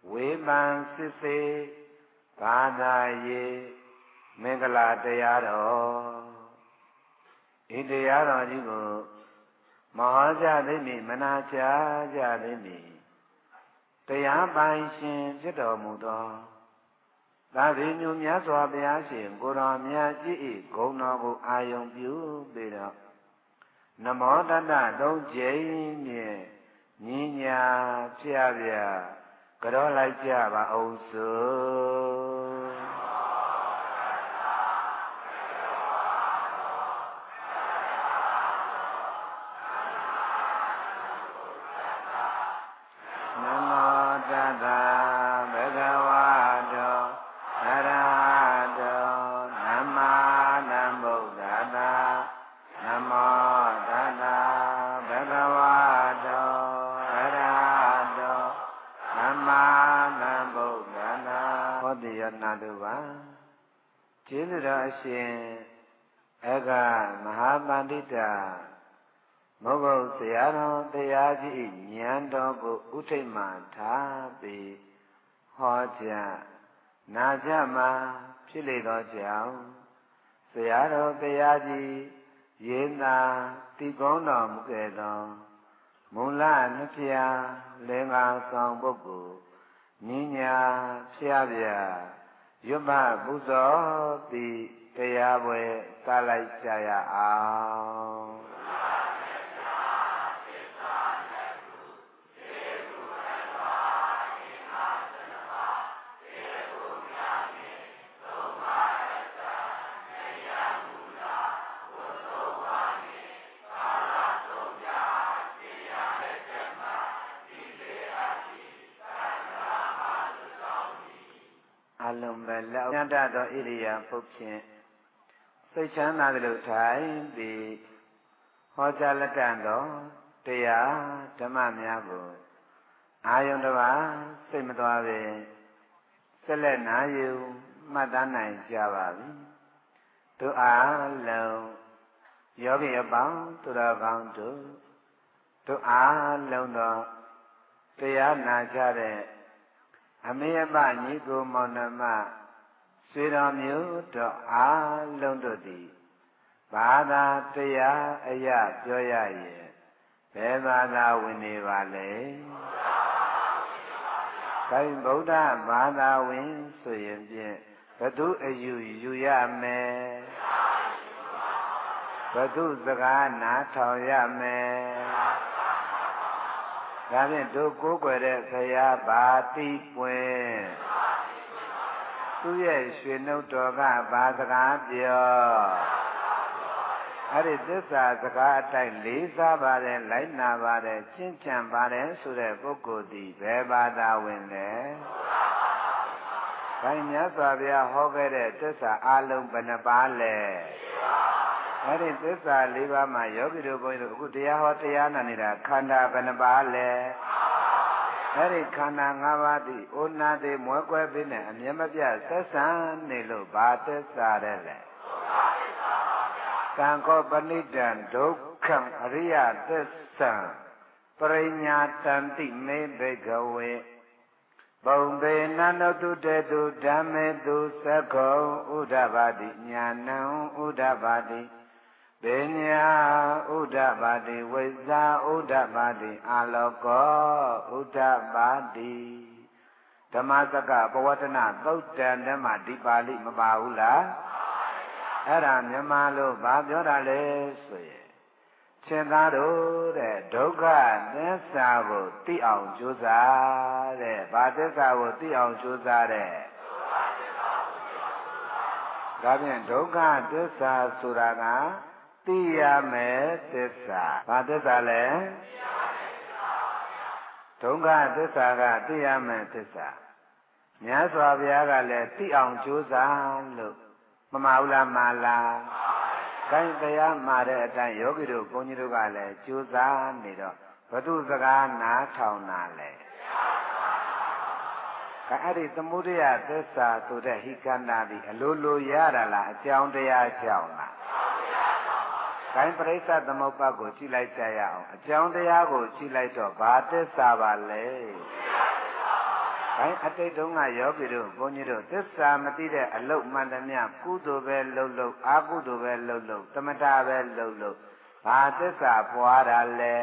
ဝေပန်စစ်စေဘာသာယေမင်္ဂလာတရားတော်ဤတရားတော်ကြီးကိုမဟောကြသိမည်မနာကြားကြသိမည်တရားပိုင်ရှင်ဖြစ်တော်မူသောသာသီညုမြတ်စွာဘုရားရှင်ကိုယ်တော်မြတ်ကြီး၏ဂုဏ်တော်ကိုအာယုံပြုပြီးတော့နမောတတသုံးကြိမ်ဖြင့်ညီညာဖျားဖျားကြောလိုက်ကြပါအောင်စို့နမောတတဘဂဝတောအရဟတောသမ္မာသမ္ဗုဒ္ဓတ္တနမောတတဘဂဝတောအရဟတောသမ္မာသမ္ဗုဒ္ဓတ္တဟောတိယနာတုပါကျေးဇူးတော်အရှင်အဂမဟာပန္တိတာမဂ္ဂုတ်ဆရာတော်တရားကြီးဉာဏ်တော်ကိုဥထိတ်မှထားပြီးဟောကြားနာကြမှာဖြစ်လေသောကြောင့်ဆရာတော်တရားကြီးရေးနာတိကုံးတော်မူခဲ့သောမူလနှစ်ဖြာလင်္ကာဆောင်ပုဂ္ဂိုလ်ဉာဏ်ညာဖျားဖျားရွတ်မပူဇော်ပြီးတရားပွဲစလိုက်ကြရအောင်အလုံးပဲလောက်ညတတော်ဣရိယာပုဖြင့်စိတ်ချမ်းသာသလိုထိုင်ပြီးဟောကြားလက်တန်တော်တရားဓမ္မများကိုအာယုန်တစ်ပါးစိတ်မသွားပဲဆက်လက်နာယူမှတ်သားနိုင်ကြပါပြီတို့အားလုံးယောဂီအပေါင်းသူတော်ကောင်းတို့အားလုံးသောတရားနာကြတဲ့အမေအပညီကိုမောင်နှမဆွေတော်မျိုးတို့အားလုံးတို့သည်ဘာသာတရားအရာပြောရရဲ့ဘယ်ဘာသာဝင်နေပါလဲခိုင်ဗုဒ္ဓဘာသာဝင်ဆိုရင်ဖြင့်ဘသူအယူယူရမယ်ဘသူစကားနားထောင်ရမယ်ဒါဖြင့်တို့ကိုးကွယ်တဲ့ဆရာဘာတိပွင့်သူရဲ့ရွှေနှုတ်တော်ကဘာစကားပြောအဲ့ဒီသစ္စာစကားအတိုင်းလေးစားပါတယ်လိုက်နာပါတယ်ကျင့်ကြံပါတယ်ဆိုတဲ့ပုဂ္ဂိုလ်သည်ဘယ်ဘာသာဝင်လဲဘုရားမြတ်စွာဘုရားဟောခဲ့တဲ့သစ္စာအလုံးဘယ်နှပါးလဲအဲ့ဒီသစ္စာ၄ပါးမှာယောဂီတို့ဘုန်းကြီးတို့အခုတရားဟောတရားနာနေတာခန္ဓာဘယ်နှပါးလဲအဲ့ဒီခန္ဓာ၅ပါးသည်ဩနာတိမွဲကွဲပြီးနဲ့အမြဲမပြတ်ဆက်ဆံနေလို့ဘာသစ္စာတဲ့လဲသံဃောပဏိတံဒုက္ခံအရိယသစ္စာပရိညာတံတိမေဘိကဝေဘုံဘေနန္တုတေတုဓမ္မေတုသက္ခောဥဒ္ဓဘာတိညာဏံဥဒ္ဓဘာတိပညာဥဒ္ဓဘာတိဝိဇာဥဒ္ဓဘာတိအာလောကောဥဒ္ဓဘာတိဓမ္မစကပဝတ္တနာသုတ်တန်ဓမ္မဒီပါဠိမပါဘူးလားအဲ့ဒါမြန်မာလိုဘာပြောတာလဲဆိုရင်ရှင်သားတို့တဲ့ဒုက္ခသစ္စာကိုသိအောင်ကြိုးစားတဲ့ဘာသစ္စာကိုသိအောင်ကြိုးစားတဲ့ဒါဖြင့်ဒုက္ခသစ္စာဆိုတာကသိရမယ်သစ္စာဘာသစ္စာလဲဒုက္ခသစ္စာကသိရမယ်သစ္စာမြတ်စွာဘုရားကလည်းသိအောင်ကြိုးစားလို့မမဟုတ်လားမလားကိုင်းတရားမှာတဲ့အတိုင်းယောဂီတို့ဘုန်းကြီးတို့ကလည်းကြိုးစားနေတော့ဘုသူစကားနားထောင်တာလေအဲ့ဒီသမုဒယသစ္စာဆိုတဲ့ဟိကန္တာဒီအလိုလိုရတာလားအကြောင်းတရားကြောင့်လားကိုင်းပရိစ္ဆသမုပ္ပါကိုကြည့်လိုက်ကြရအောင်အကြောင်းတရားကိုကြည့်လိုက်တော့ဘာသစ္စာပါလဲအတိတ်တုန်းကယောဂီတို့ဘုန်းကြီးတို့သစ္စာမသိတဲ့အလုတ်မှန်သမျှကုသိုလ်ပဲလှုပ်လှုပ်အကုသိုလ်ပဲလှုပ်လှုပ်သမထပဲလှုပ်လှုပ်ဘာသစ္စာပွားတာလဲ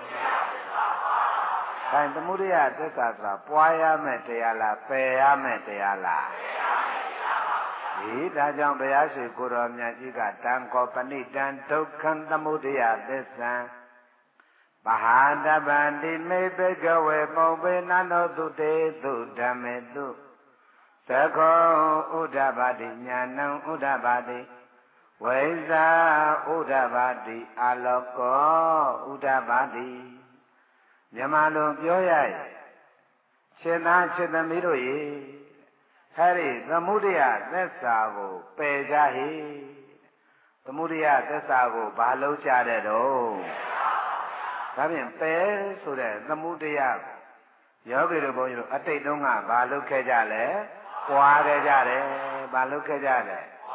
သမုဒယသစ္စာဆိုတာပွားရမယ်တရားလားပယ်ရမယ်တရားလားဒီဒါကြောင့်ဘုရားရှိခိုးတော်မြတ်ကြီးကတံခောပဏိတံဒုက္ခံသမုဒယသစ္စာပဟာတဗန္တိမေဘဂဝေပုပ္ပေနနောတုတေတုဓမ္မေတုသခောဥဒ္ဓဘာတိညာဏံဥဒ္ဓဘာတိဝိဇာဥဒ္ဓဘာတိအာလောကောဥဒ္ဓဘာတိမြန်မာလိုပြောရရင်ရှင်သာရှင်သမီးတို့ရေအဲဒီသမုဒယသစ္စာကိုပယ်ကြဟိသမုဒယသစ္စာကိုဘာလို့ကြတဲ့တော့ဒါဖြင့်ပယ်ဆိုတဲ့သမုဒယယောဂီတို့ဘုန်းကြီးတို့အတိတ်တုန်းကဘာလုပ်ခဲ့ကြလဲပွားခဲ့ကြတယ်ဘာလုပ်ခဲ့ကြလဲ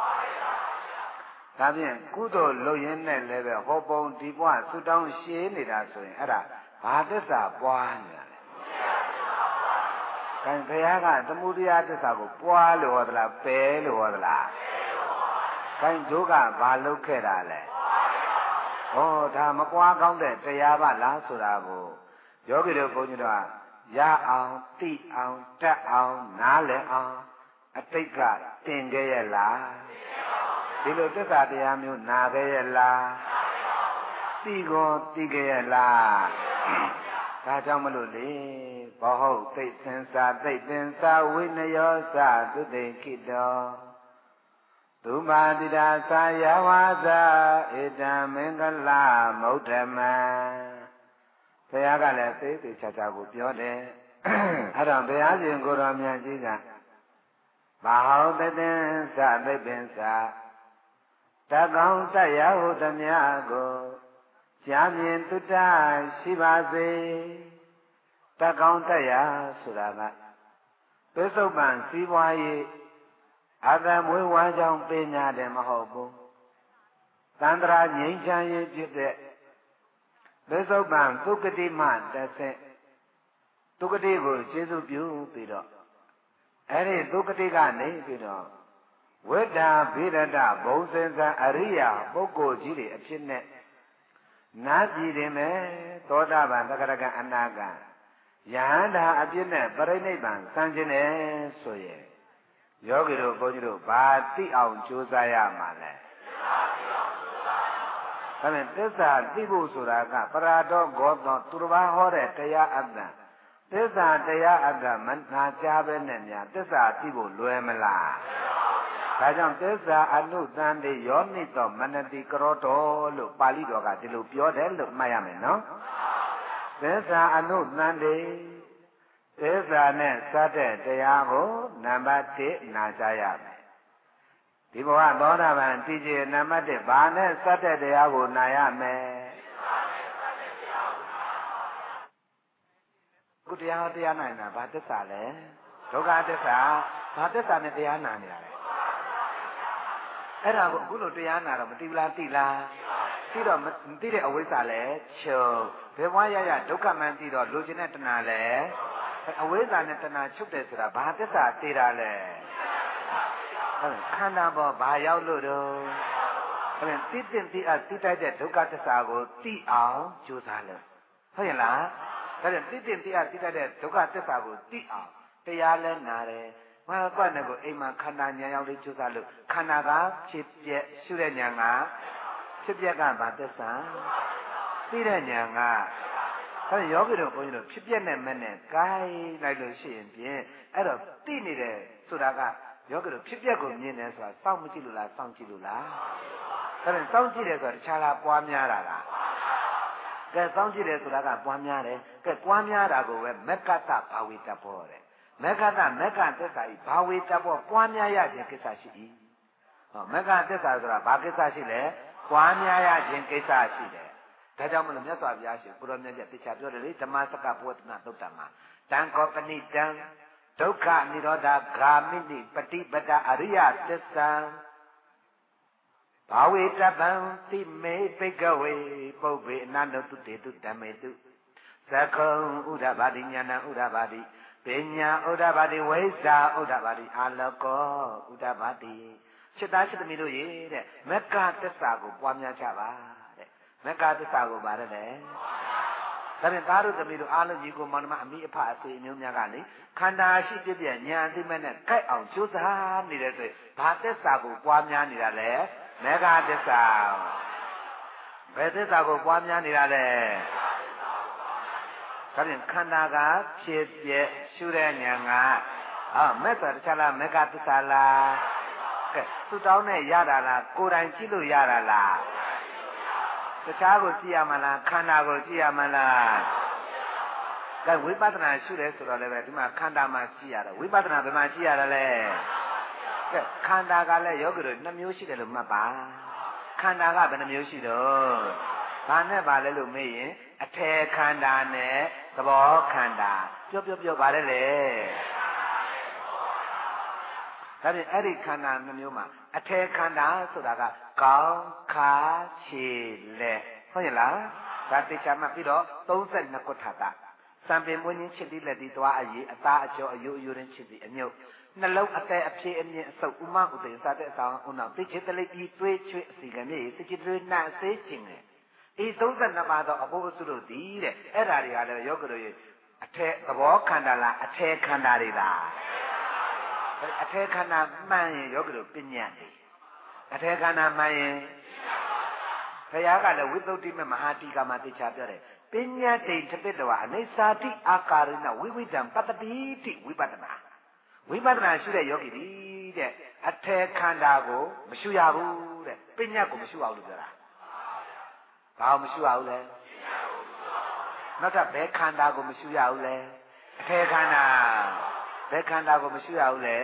ဒါဖြင့်ကုသိုလ်လုပ်ရင်းနဲ့လည်းပဲဟောပုံဒီဘဝဆုတောင်းရှင်းနေတာဆိုရင်အဲ့ဒါဘာသစ္စာပွားနေတာလဲဘုရားကသမုဒယသစ္စာကိုပွားလို့ဟောသလားပယ်လို့ဟောသလားတို့ကဘာလုပ်ခဲ့တာလဲဟောဒါမပွားကောင်းတဲ့တရားပါလားဆိုတာကိုယောဂီတို့ဘုန်းကြီးတို့ကရအောင်သိအောင်တတ်အောင်နားလည်အောင်အတိတ်ကသင်ခဲ့ရဲ့လားဒီလိုသစ္စာတရားမျိုးနာခဲ့ရဲ့လားသိကောသိခဲ့ရဲ့လားဒါကြောင့်မလို့လေဘောဟုတ်သိသင်္စာသိပင်စာဝိနယောသသုတိခိတောသုမာတိတာသာယဝါစာဧတံမင်္ဂလမௌဓမံဘုရားကလည်းသိသိချာချာကိုပြောတယ်အဲ့တော့ဘုရားရှင်ကိုယ်တော်မြတ်ကြီးကဘာဟုတ်သင်္စာသိပင်စာတကောင်းတရဟုသမျှကိုကြားမြင်တုတ္တရှိပါစေတကောင်းတရားဆိုတာကပစ္စုပန်စည်းပွားရေးအသမွေးဝါကြောင့်ပညာတယ်မဟုတ်ဘူးသန္တရာငြိမ်းချမ်းရေးဖြစ်တဲ့ပစ္စုပန်သုက္ကတိမှတစ်ဆက်သုက္ကတိကိုကျေစုပြုပြီးတော့အဲ့ဒီသုက္ကတိကနေပြီးတော့ဝိဒ္ဓဘိရတဘုံစင်္စအရိယာပုဂ္ဂိုလ်ကြီးတွေအဖြစ်နဲ့နာကြည်တယ်မယ်သောတာပန်သက္ကရကအနာကယဟန္တာအပြစ်နဲ့ပရိနိဗ္ဗာန်စံခြင်းနဲ့ဆိုရင်ယောဂီတို့ဘုန်းကြီးတို့ဘာသိအောင်ကြိုးစားရမှာလဲဒါနဲ့သစ္စာသိဖို့ဆိုတာကပရာတော်ဂေါသောသူတစ်ပါးဟောတဲ့တရားအတ္တသစ္စာတရားအတ္တမနာကြပဲနဲ့များသစ္စာသိဖို့လွယ်မလားဒါကြောင့်သစ္စာအနုသန္တိယောနိသောမနတိကရောတော်လို့ပါဠိတော်ကဒီလိုပြောတယ်လို့မှတ်ရမယ်နော်သစ္စာအနုသန္တိသစ္စာနဲ့စတဲ့တရားကိုနံပါတ်1နာကြရမယ်ဒီဘဝသောတာပန်တည်ကြည်နံပါတ်1ဘာနဲ့စတဲ့တရားကိုနာရမယ်ခုတရားနိုင်တာဘာသစ္စာလဲဒုက္ခသစ္စာဘာသစ္စာနဲ့တရားနာနေရလဲအဲ့ဒါကိုအခုလိုတရားနာတော့မသိလားသိလားသိတော့မသိတဲ့အဝိဇ္ဇာလဲချုပ်ဘယ်ဘဝရရဒုက္ခမှန်သိတော့လိုချင်တဲ့တဏှာလဲအဝိဇ္ဇာနဲ့တဏှာချုပ်တယ်ဆိုတာဘာသစ္စာသိတာလဲခန္ဓာပေါ်ဘာရောက်လို့တော့သိတဲ့သိတိုက်တဲ့ဒုက္ခသစ္စာကိုသိအောင်ကြိုးစားလို့ဟုတ်ရဲ့လားဒါပြန်သိတဲ့သိတိုက်တဲ့ဒုက္ခသစ္စာကိုသိအောင်တရားလဲနာတယ်ဘာကွက်နဲ့ကိုအိမ်မှာခန္ဓာဉာဏ်ရောက်လေးကြိုးစားလို့ခန္ဓာကဖြစ်ပြက်ရှုတဲ့ဉာဏ်ကဖြစ်ပြက်ကဘာသစ္စာသိတဲ့ဉာဏ်ကဒါယောဂီတို့ဘုန်းကြီးတို့ဖြစ်ပြက်နဲ့မဲ့နဲ့ကိုင်းလိုက်လို့ရှိရင်ဖြင့်အဲ့တော့သိနေတယ်ဆိုတာကယောဂီတို့ဖြစ်ပြက်ကိုမြင်တယ်ဆိုတာစောင့်မကြည့်လို့လားစောင့်ကြည့်လို့လားဒါပြန်စောင့်ကြည့်တယ်ဆိုတာတခြားလားပွားများတာလားကဲစောင့်ကြည့်တယ်ဆိုတာကပွားများတယ်ကဲပွားများတာကိုပဲမက္ကတဘာဝိတ္တဘောတဲ့မက္ကတမက္ကသစ္စာဤဘာဝေတ္တဘောပွားများရခြင်းကိစ္စရှိ၏ဟောမက္ကသစ္စာဆိုတာဘာကိစ္စရှိလဲပွားများရခြင်းကိစ္စရှိတယ်ဒါကြောင့်မလို့မြတ်စွာဘုရားရှင်ဘုရားမြတ်ကြီးတရားပြောတယ်လေဓမ္မစကပုဝတ္တနာသုတ်တံမှာတံခောပဏိတံဒုက္ခនិရောဓဂာမိနိပฏิပဒအရိယသစ္စာဘာဝေတ္တဗံသိမေပိကဝေပုဗ္ဗေအနန္တတုတေတုဓမ္မေတုသက္ခုံဥဒ္ဓဘာတိညာဏဥဒ္ဓဘာတိ Pinya udah badi weza udah badi aloko udah badi. Cita cita milu ye deh. Mereka tersagu puamnya coba deh. Mereka tersagu barang deh. Tapi taruh demi itu alam jiwa mana ambil apa sih nyumnya kali. Kanda asyik dia nyanyi mana kai ang susah ni deh. Batas sagu puamnya ni deh. Mereka tersagu. Batas sagu puamnya ni deh. Tapi kanda ka cipye surenya ngah. Mereka tersalah mereka tersalah. Sudahnya yara lah, kurang cilu yara lah. Secara dia malah, kanda dia malah. Kan wipatna sudah sudah lewat, cuma kanda masih ada. Wipatna masih ada le. Kanda kalau yogur, nama music itu apa? Kanda apa nama music itu? Mana balik lu main? Ate kanda ne, sebab kanda. Jauh balik le. Tapi eri kanda namanya mah, ate kanda sudah kau kacile, soalnya, tapi cuma piro, tujuan nak kota. Sampai mungkin ciri lagi tua ayi, ata ajo ayu yurin ciri anyo. Nalau ate api ini so umang utai sate sang unang, tapi ciri lagi tuai cuy sigani, ciri nak secingnya. Itu tujuan nama tu abu suruh dire, era dia ada yogur ye, ate kau kanda lah, ate kanda lah. Ate kana main yogur pinyani. Ate kana main. Saya kalau without ini mahati kamati capare. Pinyani cepet doa. Nesati akarina wiwidam patati ti wibadana. Wibadana sudah yogi di. Ate kana go mesuyabu. Pinyaku mesuyau lugara. Kau mesuyau le. Nada bekanda go mesuyau le. Ate kana. Bekanda ko mesuyau le.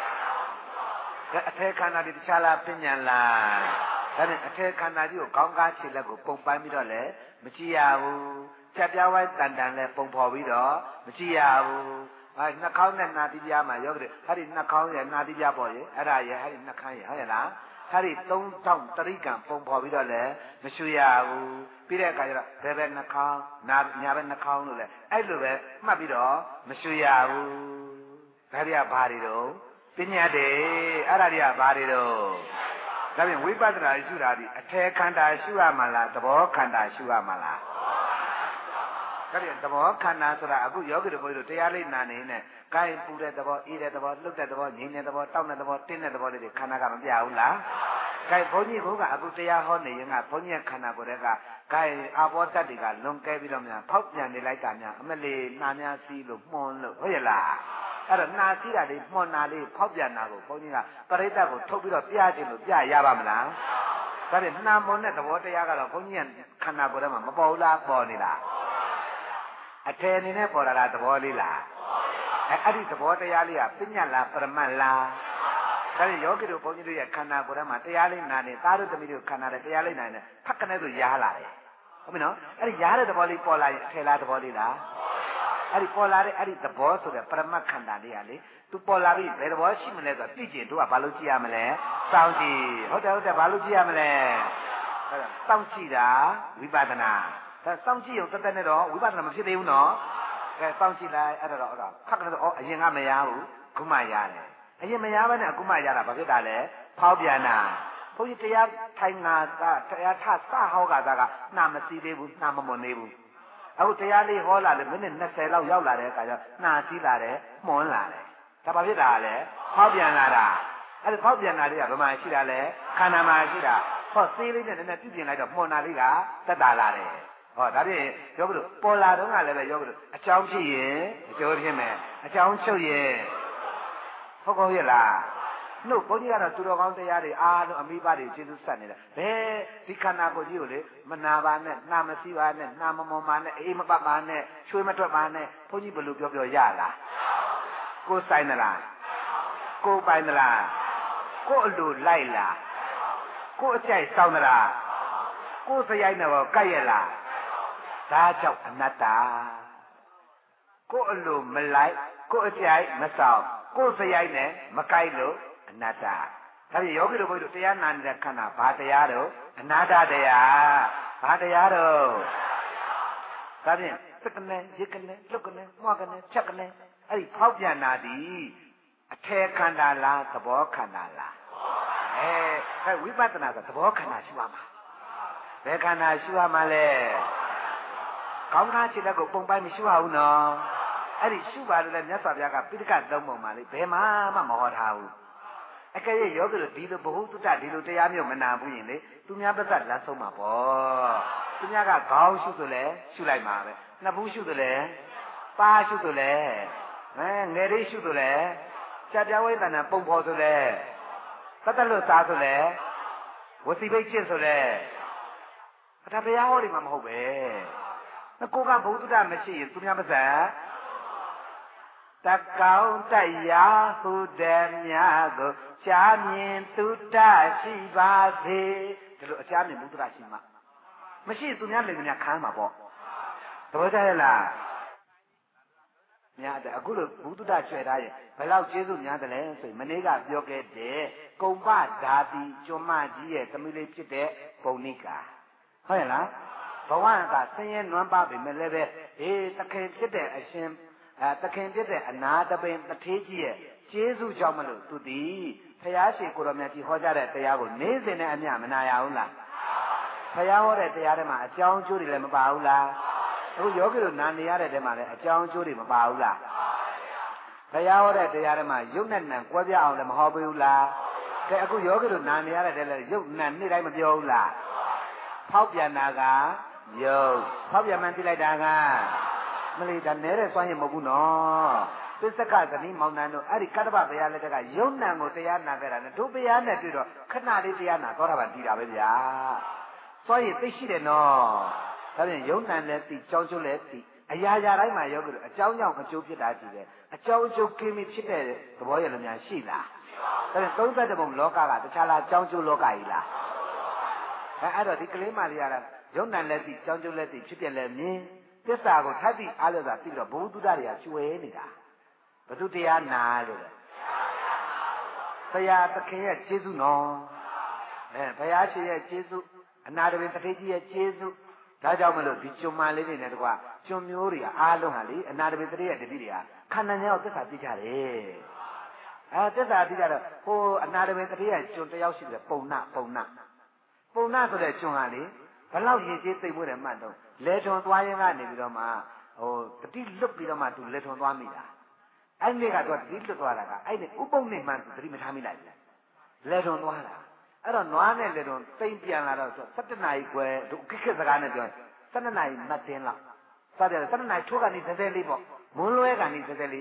Ate kana di chala pinya la. Tapi ate kana di ko kaung ka chile ko pong pai mi do le, mechiyau. Chat pya wai tan tan le pong pho bi do, mechiyau. Hai nak kaung ne na ti pya ma yo de. Hari nak kaung ye na ti pya po ye. Ara ye hari nak khan ye,ဟုတ်ရဲ့လား. Hari 3000 တရိကံပုံဖော်ပြီးတော့လေမရွှေရဘူးပြီးတဲ့အခါကျတော့ဘယ်ဘက်နှာခေါင်းညာဘက်နှာခေါင်းလို့လေအဲ့လိုပဲမှတ်ပြီးတော့မရွှေရဘူးဒါတွေကဘာတွေတော့ပညာတွေအဲ့ဒါတွေကဘာတွေတော့ဒါပြင်ဝိပဿနာရှုတာဒီအထေခန္ဓာရှုရမှာလားသဘောခန္ဓာရှုရမှာလားဒါပြင်သဘောခန္ဓာဆိုတာအခုယောဂီတို့ဘုရားတို့တရားလေးနာနေနဲ့ကိုယ်ပူတဲ့သဘောအေးတဲ့သဘောလှုပ်တဲ့သဘောငြိမ်တဲ့သဘောတောက်တဲ့သဘောတင်းတဲ့သဘောလေးတွေခန္ဓာကမပြဘူးလားကိုယ်ဘုန်းကြီးကအခုတရားဟောနေရင်ကဘုန်းကြီးခန္ဓာကိုယ်ကကိုယ်အာဘောတတ်တွေကလွန်ကဲပြီးတော့များဖောက်ပြန်နေလိုက်တာများအမလေးနာများစီးလို့မှုန်လို့ဟုတ်ရဲ့လားအဲ့တော့နာစီးတာလေးမှုန်တာလေးဖောက်ပြန်တာကိုဘုန်းကြီးကပရိသတ်ကိုထုတ်ပြီးတော့ပြခြင်းလို့ပြရပါမလားဒါပြင်နှာမွန်တဲ့သဘောတရားကတော့ဘုန်းကြီးခန္ဓာကိုယ်ထဲမှာမပေါ်ဘူးလားပေါ်နေလားအထယ်အနေနဲ့ပေါ်လာတာသဘောလေးလားအဲ့ဒီသဘောတရားလေးကပညာလားပရမတ်လားဒါပြင်ယောဂီတို့ဘုန်းကြီးတို့ရဲ့ခန္ဓာကိုယ်ထဲမှာတရားလေးနာနေသားတို့သမီးတို့ခန္ဓာတဲ့တရားလေးနာနေဖက်ကနေဆိုရားလာတယ်ဟုတ်ပြီနော်အဲ့ဒီရားတဲ့သဘောလေးပေါ်လာရင်အထယ်လားသဘောလေးလားအဲ့ဒီပေါ်လာတဲ့အဲ့ဒီသဘောဆိုတဲ့ပရမတ်ခန္ဓာလေးကလေသူပေါ်လာပြီးဘယ်သဘောရှိမလဲဆိုတော့သိကျင်တို့ကဘာလို့ကြည့်ရမလဲစောင့်ကြည့်ဟုတ်တယ်ဘာလို့ကြည့်ရမလဲအဲ့ဒါစောင့်ကြည့်တာဝိပဿနာဒါစောင့်ကြည့်ရုံတက်နဲ့တော့ဝိပဿနာမဖြစ်သေးဘူးနော်ကဲစောင့်ကြည့်လိုက်အဲ့တော့ဖက်ကနေတော့အရင်ကမရဘူးခုမှရတယ်အရင်မရဘဲနဲ့အခုမှရတာဘာဖြစ်တာလဲဖောက်ပြန်တာဘုန်းကြီးတရားထိုင်ငါတရားထစဟောကသားကနှာမစီသေးဘူးနှာမမွန်သေးဘူးအခုတရားလေးဟောလာတယ်မိနစ်20လောက်ရောက်လာတဲ့အခါကျနှာစီးလာတယ်မွန်လာတယ်ဒါဘာဖြစ်တာလဲဖောက်ပြန်လာတာအဲ့ဒီဖောက်ပြန်လာလေးကဘယ်မှာရှိတာလဲခန္ဓာမှာရှိတာဟောသေးလေးနဲ့နည်းနည်းပြုပြင်လိုက်တော့မွန်လာလေးကတက်တာလာတယ်ဟောဒါဖြင့်ယောဂတို့ပေါ်လာတော့ကလည်းပဲယောဂတို့အကြောင်းဖြစ်ရင်အကျိုးဖြစ်မယ်အကြောင်းချုပ်ရင်ဟုတ်ကောရဲ့လားနှုတ်ဘုန်းကြီးကတော့သူတော်ကောင်းတရားတွေအားလုံးအမိဘတွေကျေးဇူးဆက်နေတာဘယ်ဒီခန္ဓာကိုယ်ကြီးကိုလေမနာပါနဲ့နှာမစီးပါနဲ့နှာမမွန်ပါနဲ့အေးမပတ်ပါနဲ့ချွေးမထွက်ပါနဲ့ဘုန်းကြီးဘယ်လိုပြောရလားကိုယ်ဆိုင်သလားကိုယ်ပိုင်သလားကိုယ်အလိုလိုက်လားကိုယ်အကြိုက်စောင်းသလားကိုယ်စရိုက်နဲ့ကတ်ရလားဒါကြောင့်အနတ္တကိုယ်အလိုမလိုက်ကိုယ်အကြိုက်မဆောင်ကိုယ်စရိုက်နဲ့မကိုက်လို့အနတ္တဒါဖြင့်ယောဂီတို့ဘုရားတို့တရားနာနေတဲ့ခန္ဓာဘာတရားတော့အနာတ္တတရားဘာတရားတော့ဒါဖြင့်စက္ကနဲ့ရစ်ကနဲ့လွတ်ကနဲ့မွားကနဲ့ချက်ကနေအဲ့ဒီဖောက်ပြန်တာဒီအထေခန္ဓာလားသဘောခန္ဓာလားအဲဝိပဿနာဆိုသဘောခန္ဓာရှိပါမှာဘယ်ခန္ဓာရှိပါမှာလဲကောင်းကားခြေလက်ကိုပုံပိုင်းမရှိပါဘူးနော်အဲ့ဒီရှုပါလို့လည်းမြတ်စွာဘုရားကပိဋကသုံးပုံမှာလေဘယ်မှမဟောထားဘူးအကယ်၍ယောဂီတို့ဒီလိုဘ ഹു တုတ္တဒီလိုတရားမျိုးမနာဘူးရင်လေသူများပတ်သက်လက်ဆုံးမှာပေါ့သူများကခေါင်းရှုဆိုလဲရှုလိုက်မှာပဲနှစ်ဘူးရှုဆိုလဲပါရှုဆိုလဲငယ်လေးရှုဆိုလဲကြာပြဝိသနာပုံဖော်ဆိုလဲပတ်သက်လို့စားဆိုလဲဝစီဘိတ်ချစ်ဆိုလဲဒါဘုရားဟောဒီမှာမဟုတ်ပဲကိုကဘ ഹു တုတ္တမရှိရင်သူများပတ်သက်တကောင်းတရားဟုတဲ့များကိုရှားမြင်သုတ္တရှိပါစေဒီလိုအရှားမြင်သုတ္တရှိမှမရှိသူများလည်းများခံမှာပေါ့သဘောကျရဲ့လားများတယ်အခုလိုဘုဒ္ဓတာကျွဲထားရင်ဘယ်လောက်ကျေးဇူးများတယ်လဲဆိုရင်မနေ့ကပြောခဲ့တဲ့ကုံပဓာတိကျွမ်းမကြီးရဲ့သမီးလေးဖြစ်တဲ့ပုံနိကာဟုတ်ရဲ့လားဘဝကဆင်းရဲနွမ်းပါပြီမဲ့လည်းပဲသခင်ဖြစ်တဲ့အရှင်သခင်ဖြစ်တဲ့အနာတပင်တထေးကြီးရဲ့ကျေးဇူးကြောင့်မလို့သူဒီဖယားရှိကိုတော်မြတ်ကြီးဟောကြားတဲ့တရားကိုနေ့စဉ်နဲ့အမျှမနာရဘူးလားဖယားဟောတဲ့တရားထဲမှာအကြောင်းအကျိုးတွေလည်းမပါဘူးလားအခုယောဂီတို့နာနေရတဲ့ထဲမှာလည်းအကြောင်းအကျိုးတွေမပါဘူးလားဖယားဟောတဲ့တရားထဲမှာယုတ်နဲ့နံကွဲပြားအောင်လည်းမဟောပေးဘူးလားကဲအခုယောဂီတို့နာနေရတဲ့ထဲလည်းယုတ်နံနေ့တိုင်းမပြောဘူးလားဖောက်ပြန်တာကယုတ်ဖောက်ပြန်မှန်းသိလိုက်တာကမလေးဒါနဲတဲ့စွမ်းရည်မဟုတ်ဘူးနော်သစ္စကဇနီးမောင်နှံတို့အဲ့ဒီကတ္တပဘုရားလက်ထက်ကယုံနံကိုတရားနာခဲ့တာနဲ့တို့ဘုရားနဲ့တွေ့တော့ခဏလေးတရားနာသောတာပန်တည်တာပဲဗျာစွမ်းရည်သိရှိတယ်နော်ဒါဖြင့်ယုံနံလည်းသိကြောင်းကျိုးလည်းသိအရာရာတိုင်းမှာယောဂီတို့အကြောင်းကြောင့်အကျိုးဖြစ်တာကြည့်တယ်အကြောင်းအကျိုးကင်းပြီးဖြစ်တဲ့သဘောရည်လည်းများရှိလားဒါဖြင့်30ပုံလောကကတခြားလားကြောင်းကျိုးလောကကြီးလားအဲ့တော့ဒီကလေးမလေးကယုံနံလည်းသိကြောင်းကျိုးလည်းသိဖြစ်ပြလည်းမြင်သစ္စာကိုထပ်ပြီးအားလို့သာပြီးတော့ဘုသူတ္တတွေကကျွဲနေတာဘသူတရားနာလို့လေဘုရားသခင်ရဲ့ကျေးဇူးနော်ဘုရားရှင်ရဲ့ကျေးဇူးအနာတပင်တထေးကြီးရဲ့ကျေးဇူးဒါကြောင့်မလို့ဒီကျွမ်းမလေးတွေနဲ့တကွကျွမ်းမျိုးတွေကအားလုံးဟာလေအနာတပင်တထေးရဲ့တပည့်တွေကခန္ဓာဉာဏ်ကိုသစ္စာသိကြတယ်သစ္စာသိကြတော့ဟိုအနာတပင်တထေးရဲ့ကျွမ်းတယောက်ရှိတယ်ပုံနာဆိုတဲ့ကျွမ်းဟာလေဘလောက်ရည်ကြီးသိမ့်မှုတယ်မှတ်တော့လေထွန်သွားရင်ကနေပြီးတော့မှတတိလွတ်ပြီးတော့မှသူလေထွန်သွားမိတာအဲ့ဒီကတော့တတိလွတ်သွားတာကအဲ့ဒီဥပုံနဲ့မှတတိမထားမိလိုက်ဘူးလေထွန်သွားတာအဲ့တော့နွားနဲ့လေထွန်သိမ့်ပြန်လာတော့17နာရီခွဲဒုခိခေစကားနဲ့ပြော12နာရီမှတ်တင်လောက်စတယ်12နာရီထိုးကနေ30ပေါ့မွန်းလွဲကနေ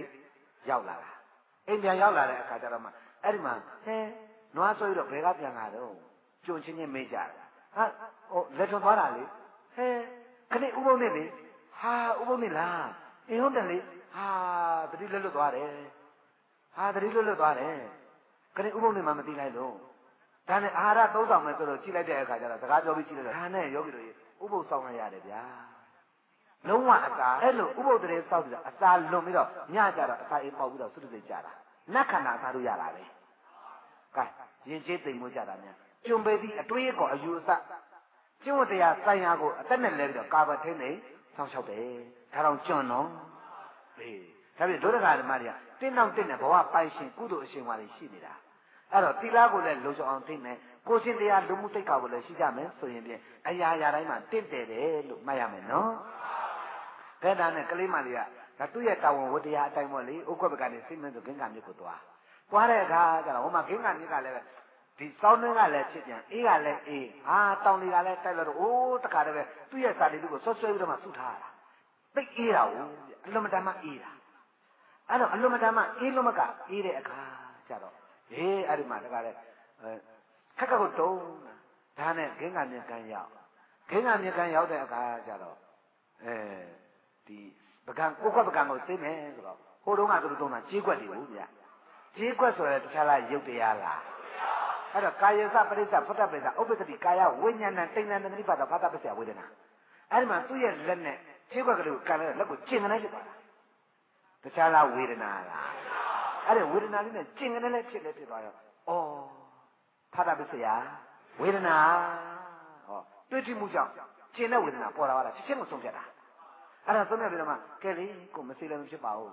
30ရောက်လာတာအိမ်ပြန်ရောက်လာတဲ့အခါကျတော့မှအဲ့ဒီမှာနွားဆိုရတော့ဘယ်ကပြန်လာတော့ကြုံချင်းချင်းမေးကြတယ်လေထွန်သွားတာလေခဏဥပုံနဲ့လေဟာဥပုံနဲ့လားဟုတ်တယ်လေတတိလွတ်သွားတယ်တတိလွတ်သွားတယ်ခဏဥပုံနဲ့မှမသိလိုက်လို့ဒါနဲ့အာဟာရသုံးဆောင်မယ်ဆိုတော့ကြည့်လိုက်တဲ့အခါကျတော့စကားပြောပြီးကြည့်လိုက်တော့ဒါနဲ့ယောဂီတို့ဥပုသ်ဆောင်ရရတယ်ဗျာလုံးဝအစာအဲ့လိုဥပုသ်တရေစောက်ပြီးတော့အစာလွန်ပြီးတော့ညကြတော့အစာအိမ်ပေါက်ပြီးတော့သုတ္တစိတ်ကြတာနတ်ခန္ဓာအစာတို့ရတာပဲကဲရင်ကျေးသိမ်မို့ကြတာများကျွံပေပြီးအတွေးကောအယူအဆကျင့်ဝတ်တရားဆိုင်ရာကိုအသက်နဲ့လဲပြီးတော့ကာဗထိန်းနေဆောင်းလျှောက်တယ်ဒါတော့ကျွန်းနော်ဒါပြင်ဒုရကဓမ္မတွေကတင်းနောက်တင်းနဲ့ဘဝပိုင်ရှင်ကုသိုလ်အရှင်ဝါတွေရှိနေတာအဲ့တော့သီလကိုလည်းလုံခြုံအောင်သိမယ်ကိုရှင်တရားလူမှုတိတ်ခါကိုလည်းရှိကြမယ်ဆိုရင်ပြင်အရာရာတိုင်းမှာတင့်တယ်တယ်လို့မှတ်ရမယ်နော်ဒါနဲ့ကလေးမလေးကဒါသူ့ရဲ့တာဝန်ဝတ္တရားအတိုင်းပေါ့လေဥက္ကပကနေစိတ်မင်းဆိုဂင်္ဂမြစ်ကိုသွားတဲ့အခါကျတော့ဟိုမှာဂင်္ဂမြစ်ကလည်းဒီစောင်းနှင်းကလည်းဖြစ်ပြန်အေးကလည်းအေးတောင်တွေကလည်းတိုက်လို့အိုးတခါတည်းပဲသူ့ရဲ့စာလေးကိုဆွဆွဲပြီးတော့မှစုထားတာသိအေးတာကိုအလွန်မတန်မှအေးတာအဲ့တော့အလွန်မတန်မှအေးလို့မကအေးတဲ့အခါကျတော့အဲ့ဒီမှာတခါတည်းခက်ကိုတုံးဒါနဲ့ဂင်္ဂမြစ်ကန်ရောက်တဲ့အခါကျတော့ဒီပကံကိုကွက်ပကံကိုသိမယ်ဆိုတော့ဟိုတုန်းကသူတို့သုံးတာကြေးကွက်တွေကိုဗျကြေးကွက်ဆိုရဲတခြားလားရုပ်တရားလားအဲ့တော့ကာယစပရိစ္ဆဖတ္တပရိစ္ဆဥပ္ပတ္တိကာယဝိညာဏတိဏ္ဍတတိပါဒဖတ္တပစ္စယဝေဒနာအဲ့ဒီမှာသူ့ရဲ့လက်နဲ့ခြေခွက်ကလေးကိုကန်လိုက်လက်ကိုကျင်ကနေဖြစ်သွားတာတခြားလားဝေဒနာလားအဲ့ဒီဝေဒနာလေးနဲ့ကျင်ကနေလည်းဖြစ်သွားတော့ဖတ္တပစ္စယဝေဒနာတွေ့ထိမှုကြောင့်ကျင်တဲ့ဝေဒနာပေါ်လာတာချက်ချင်းကိုဆုံးဖြတ်တာအဲ့ဒါဆုံးဖြတ်ပြီးတော့မှကဲလေကိုမစိလည်းမဖြစ်ပါဘူးဆိုတော့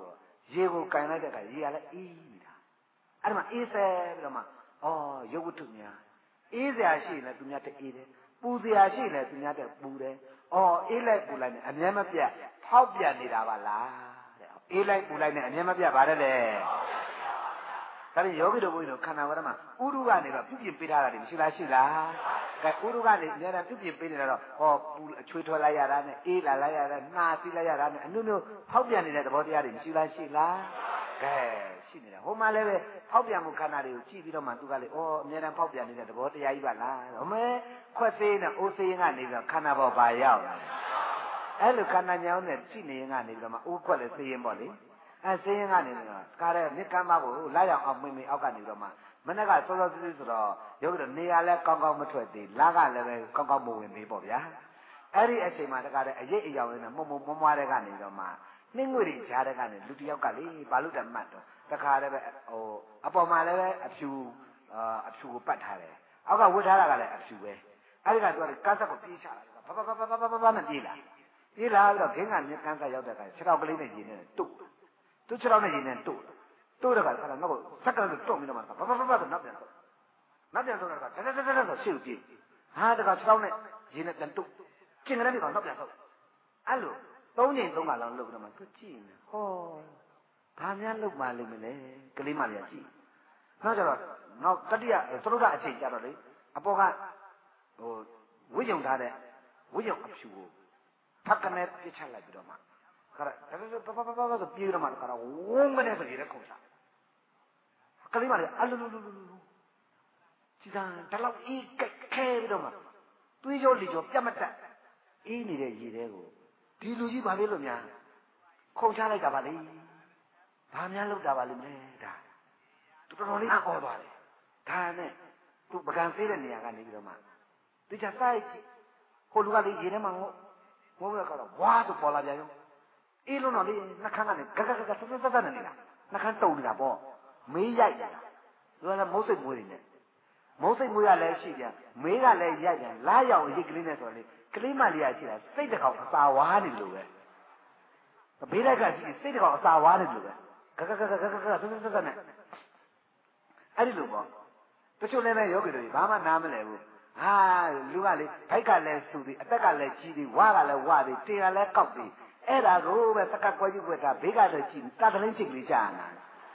ရေကိုကင်လိုက်တဲ့အခါရေကလည်းအေးနေတာအဲ့ဒီမှာအေးဆဲပြီးတော့မှရုပ်ဝတ္ထုများအေးစရာရှိရင်လည်းသူများတက်အေးတယ်ပူစရာရှိရင်လည်းသူများတက်ပူတယ်အေးလိုက်ပူလိုက်နဲ့အမြဲမပြတ်ဖောက်ပြန်နေတာပါလားတဲ့အေးလိုက်ပူလိုက်နဲ့အမြဲမပြတ်ပါတယ်လေဒါဖြင့်ယောဂီတို့ဘုန်းကြီးတို့ခန္ဓာဝရမှာဥရုကနေတော့ပြုပြင်ပေးထားတာတွေမရှိလားရှိလားကဲဥရုကနေအများအားပြုပြင်ပေးနေတာတော့ပူအချွေးထွက်လိုက်ရတာနဲ့အေးလာလိုက်ရတာနှာစီးလိုက်ရတာနဲ့အနုနုဖောက်ပြန်နေတဲ့သဘောတရားတွေမရှိလားရှိလားကဲရှိနေတာဟိုမှာလည်းပဲဖောက်ပြန်မှုခန္ဓာတွေကိုကြည့်ပြီးတော့မှသူကလေအများအားဖောက်ပြန်နေတဲ့သဘောတရားကြီးပါလားဟိုမဲခွက်သေးနဲ့အိုးသေးကနေပြီးတော့ခန္ဓာပေါ်ပါရောက်အဲ့လိုခန္ဓာညောင်းနဲ့ကြည့်နေရင်ကနေပြီးတော့မှအိုးခွက်လည်းသေးရင်ပေါ့လေစင်းရင်ကနေတော့ကားတဲ့မြစ်ကမ်းပါကိုလာရောက်အောင်မိအောက်ကနေတော့မှမနေ့ကစောစောစီးစီးဆိုတော့ရုပ်တော့နေရာလဲကောင်းကောင်းမထွက်သေးလာကလည်းပဲကောင်းကောင်းမဝင်သေးပေါ့ဗျာအဲ့ဒီအချိန်မှာတကားတဲ့အရေးအယောင်လေးနဲ့မွမွားတဲ့ကနေတော့မှနှင်းငွေတွေကြားတဲ့ကနေလူတယောက်ကလေဘာလို့တမှတ်တော့တခါလည်းပဲအပေါ်မှာလည်းပဲအဖြူကိုပတ်ထားတယ်အောက်ကဝတ်ထားတာကလည်းအဖြူပဲအဲ့ဒီကသူကကားဆက်ကိုပြေးချလာဘာနဲ့ပြေးလာပြီးတော့ခင်းကမြစ်ကမ်းဆက်ရောက်တဲ့အခါခြေထောက်ကလေးနဲ့ရင်းနေတုတ်သူခြေထောက်နဲ့ရင်းနေတုတ်တဲ့အခါနောက်ဆက်ကလည်းတုတ်ပြီးတော့မှဘာဆိုနောက်ပြန်တော့တဲ့အခါတက်ဆိုရှေ့ကိုပြေးဟာတခါခြေထောက်နဲ့ရင်းနေပြန်တုတ်ကျင်ကလေးကတော့နောက်ပြန်တော့အဲ့လို3ချိန်3ခါလောက်လုပ်ပြီးတော့မှသူကြည့်နေဘာများလုပ်မှလိမ့်မလဲကလေးမလေးကကြည့်နောက်ကျတော့နောက်တတိယသရုပ်ကအချိန်ကျတော့လေအပေါ်ကဝိယုံထားတဲ့ဝိယုံအဖြူကိုဖက်ကနေပြစ်ချလိုက်ပြီးတော့မှခါရဘာဆိုပြေးတော့မှခါရဝုန်းကနေဆိုရတဲ့ခုံချကလေးမလေးအလူစီတန်တလောက်အေးခဲပြီးတော့မှသွေးကြောလီကြောပြတ်မတက်အေးနေတဲ့ရေတဲကိုဒီလူကြီးဘာလို့များခုံချလိုက်တာပါလေဘာများလုပ်တာပါလိမ့်မယ်ဒါတော်တော်လေးအော်သွားတယ်ဒါနဲ့သူပကံသေးတဲ့နေရာကနေပြီးတော့မှသူချစိုက်ကြည့်ဟိုလူကလေရေထဲမှာငိုးရကတော့ဝါဆိုပေါ်လာပြန်ရောအေးလုံးတော့လေနှခမ်းကနေဂဂဆက်နေနေတာနှခမ်းတုံနေတာပေါ့မေးရိုက်နေတာသူကလည်းမုတ်စိတ်မွေးနေတယ်မုတ်စိတ်မွေးရလည်းရှိပြန်မေးကလည်းရိုက်ပြန်လာရောက်ရိတ်ကလေးနဲ့ဆိုတော့လေကလေးမလေးကရှိတာစိတ်တစ်ကောင်အစာဝါးနေလို့ပဲဘေးလိုက်ကရှိစိတ်တစ်ကောင်အစာဝါးနေလို့ပဲဂဂဆက်နေအဲ့ဒီလိုပေါ့တချို့လည်းပဲယောဂီတွေဘာမှနားမလဲဘူးဟာလူကလေဘိုက်ကလည်းစုပြီးအသက်ကလည်းကြီးပြီးဝါကလည်းဝါပြီးတင်ကလည်းကောက်ပြီးအဲ့ဒါကိုပဲသက်ကကွဲကြီးကွဲတာဘေးကလည်းကြီးတာကလေးချိတ်ကလေးကြာနာ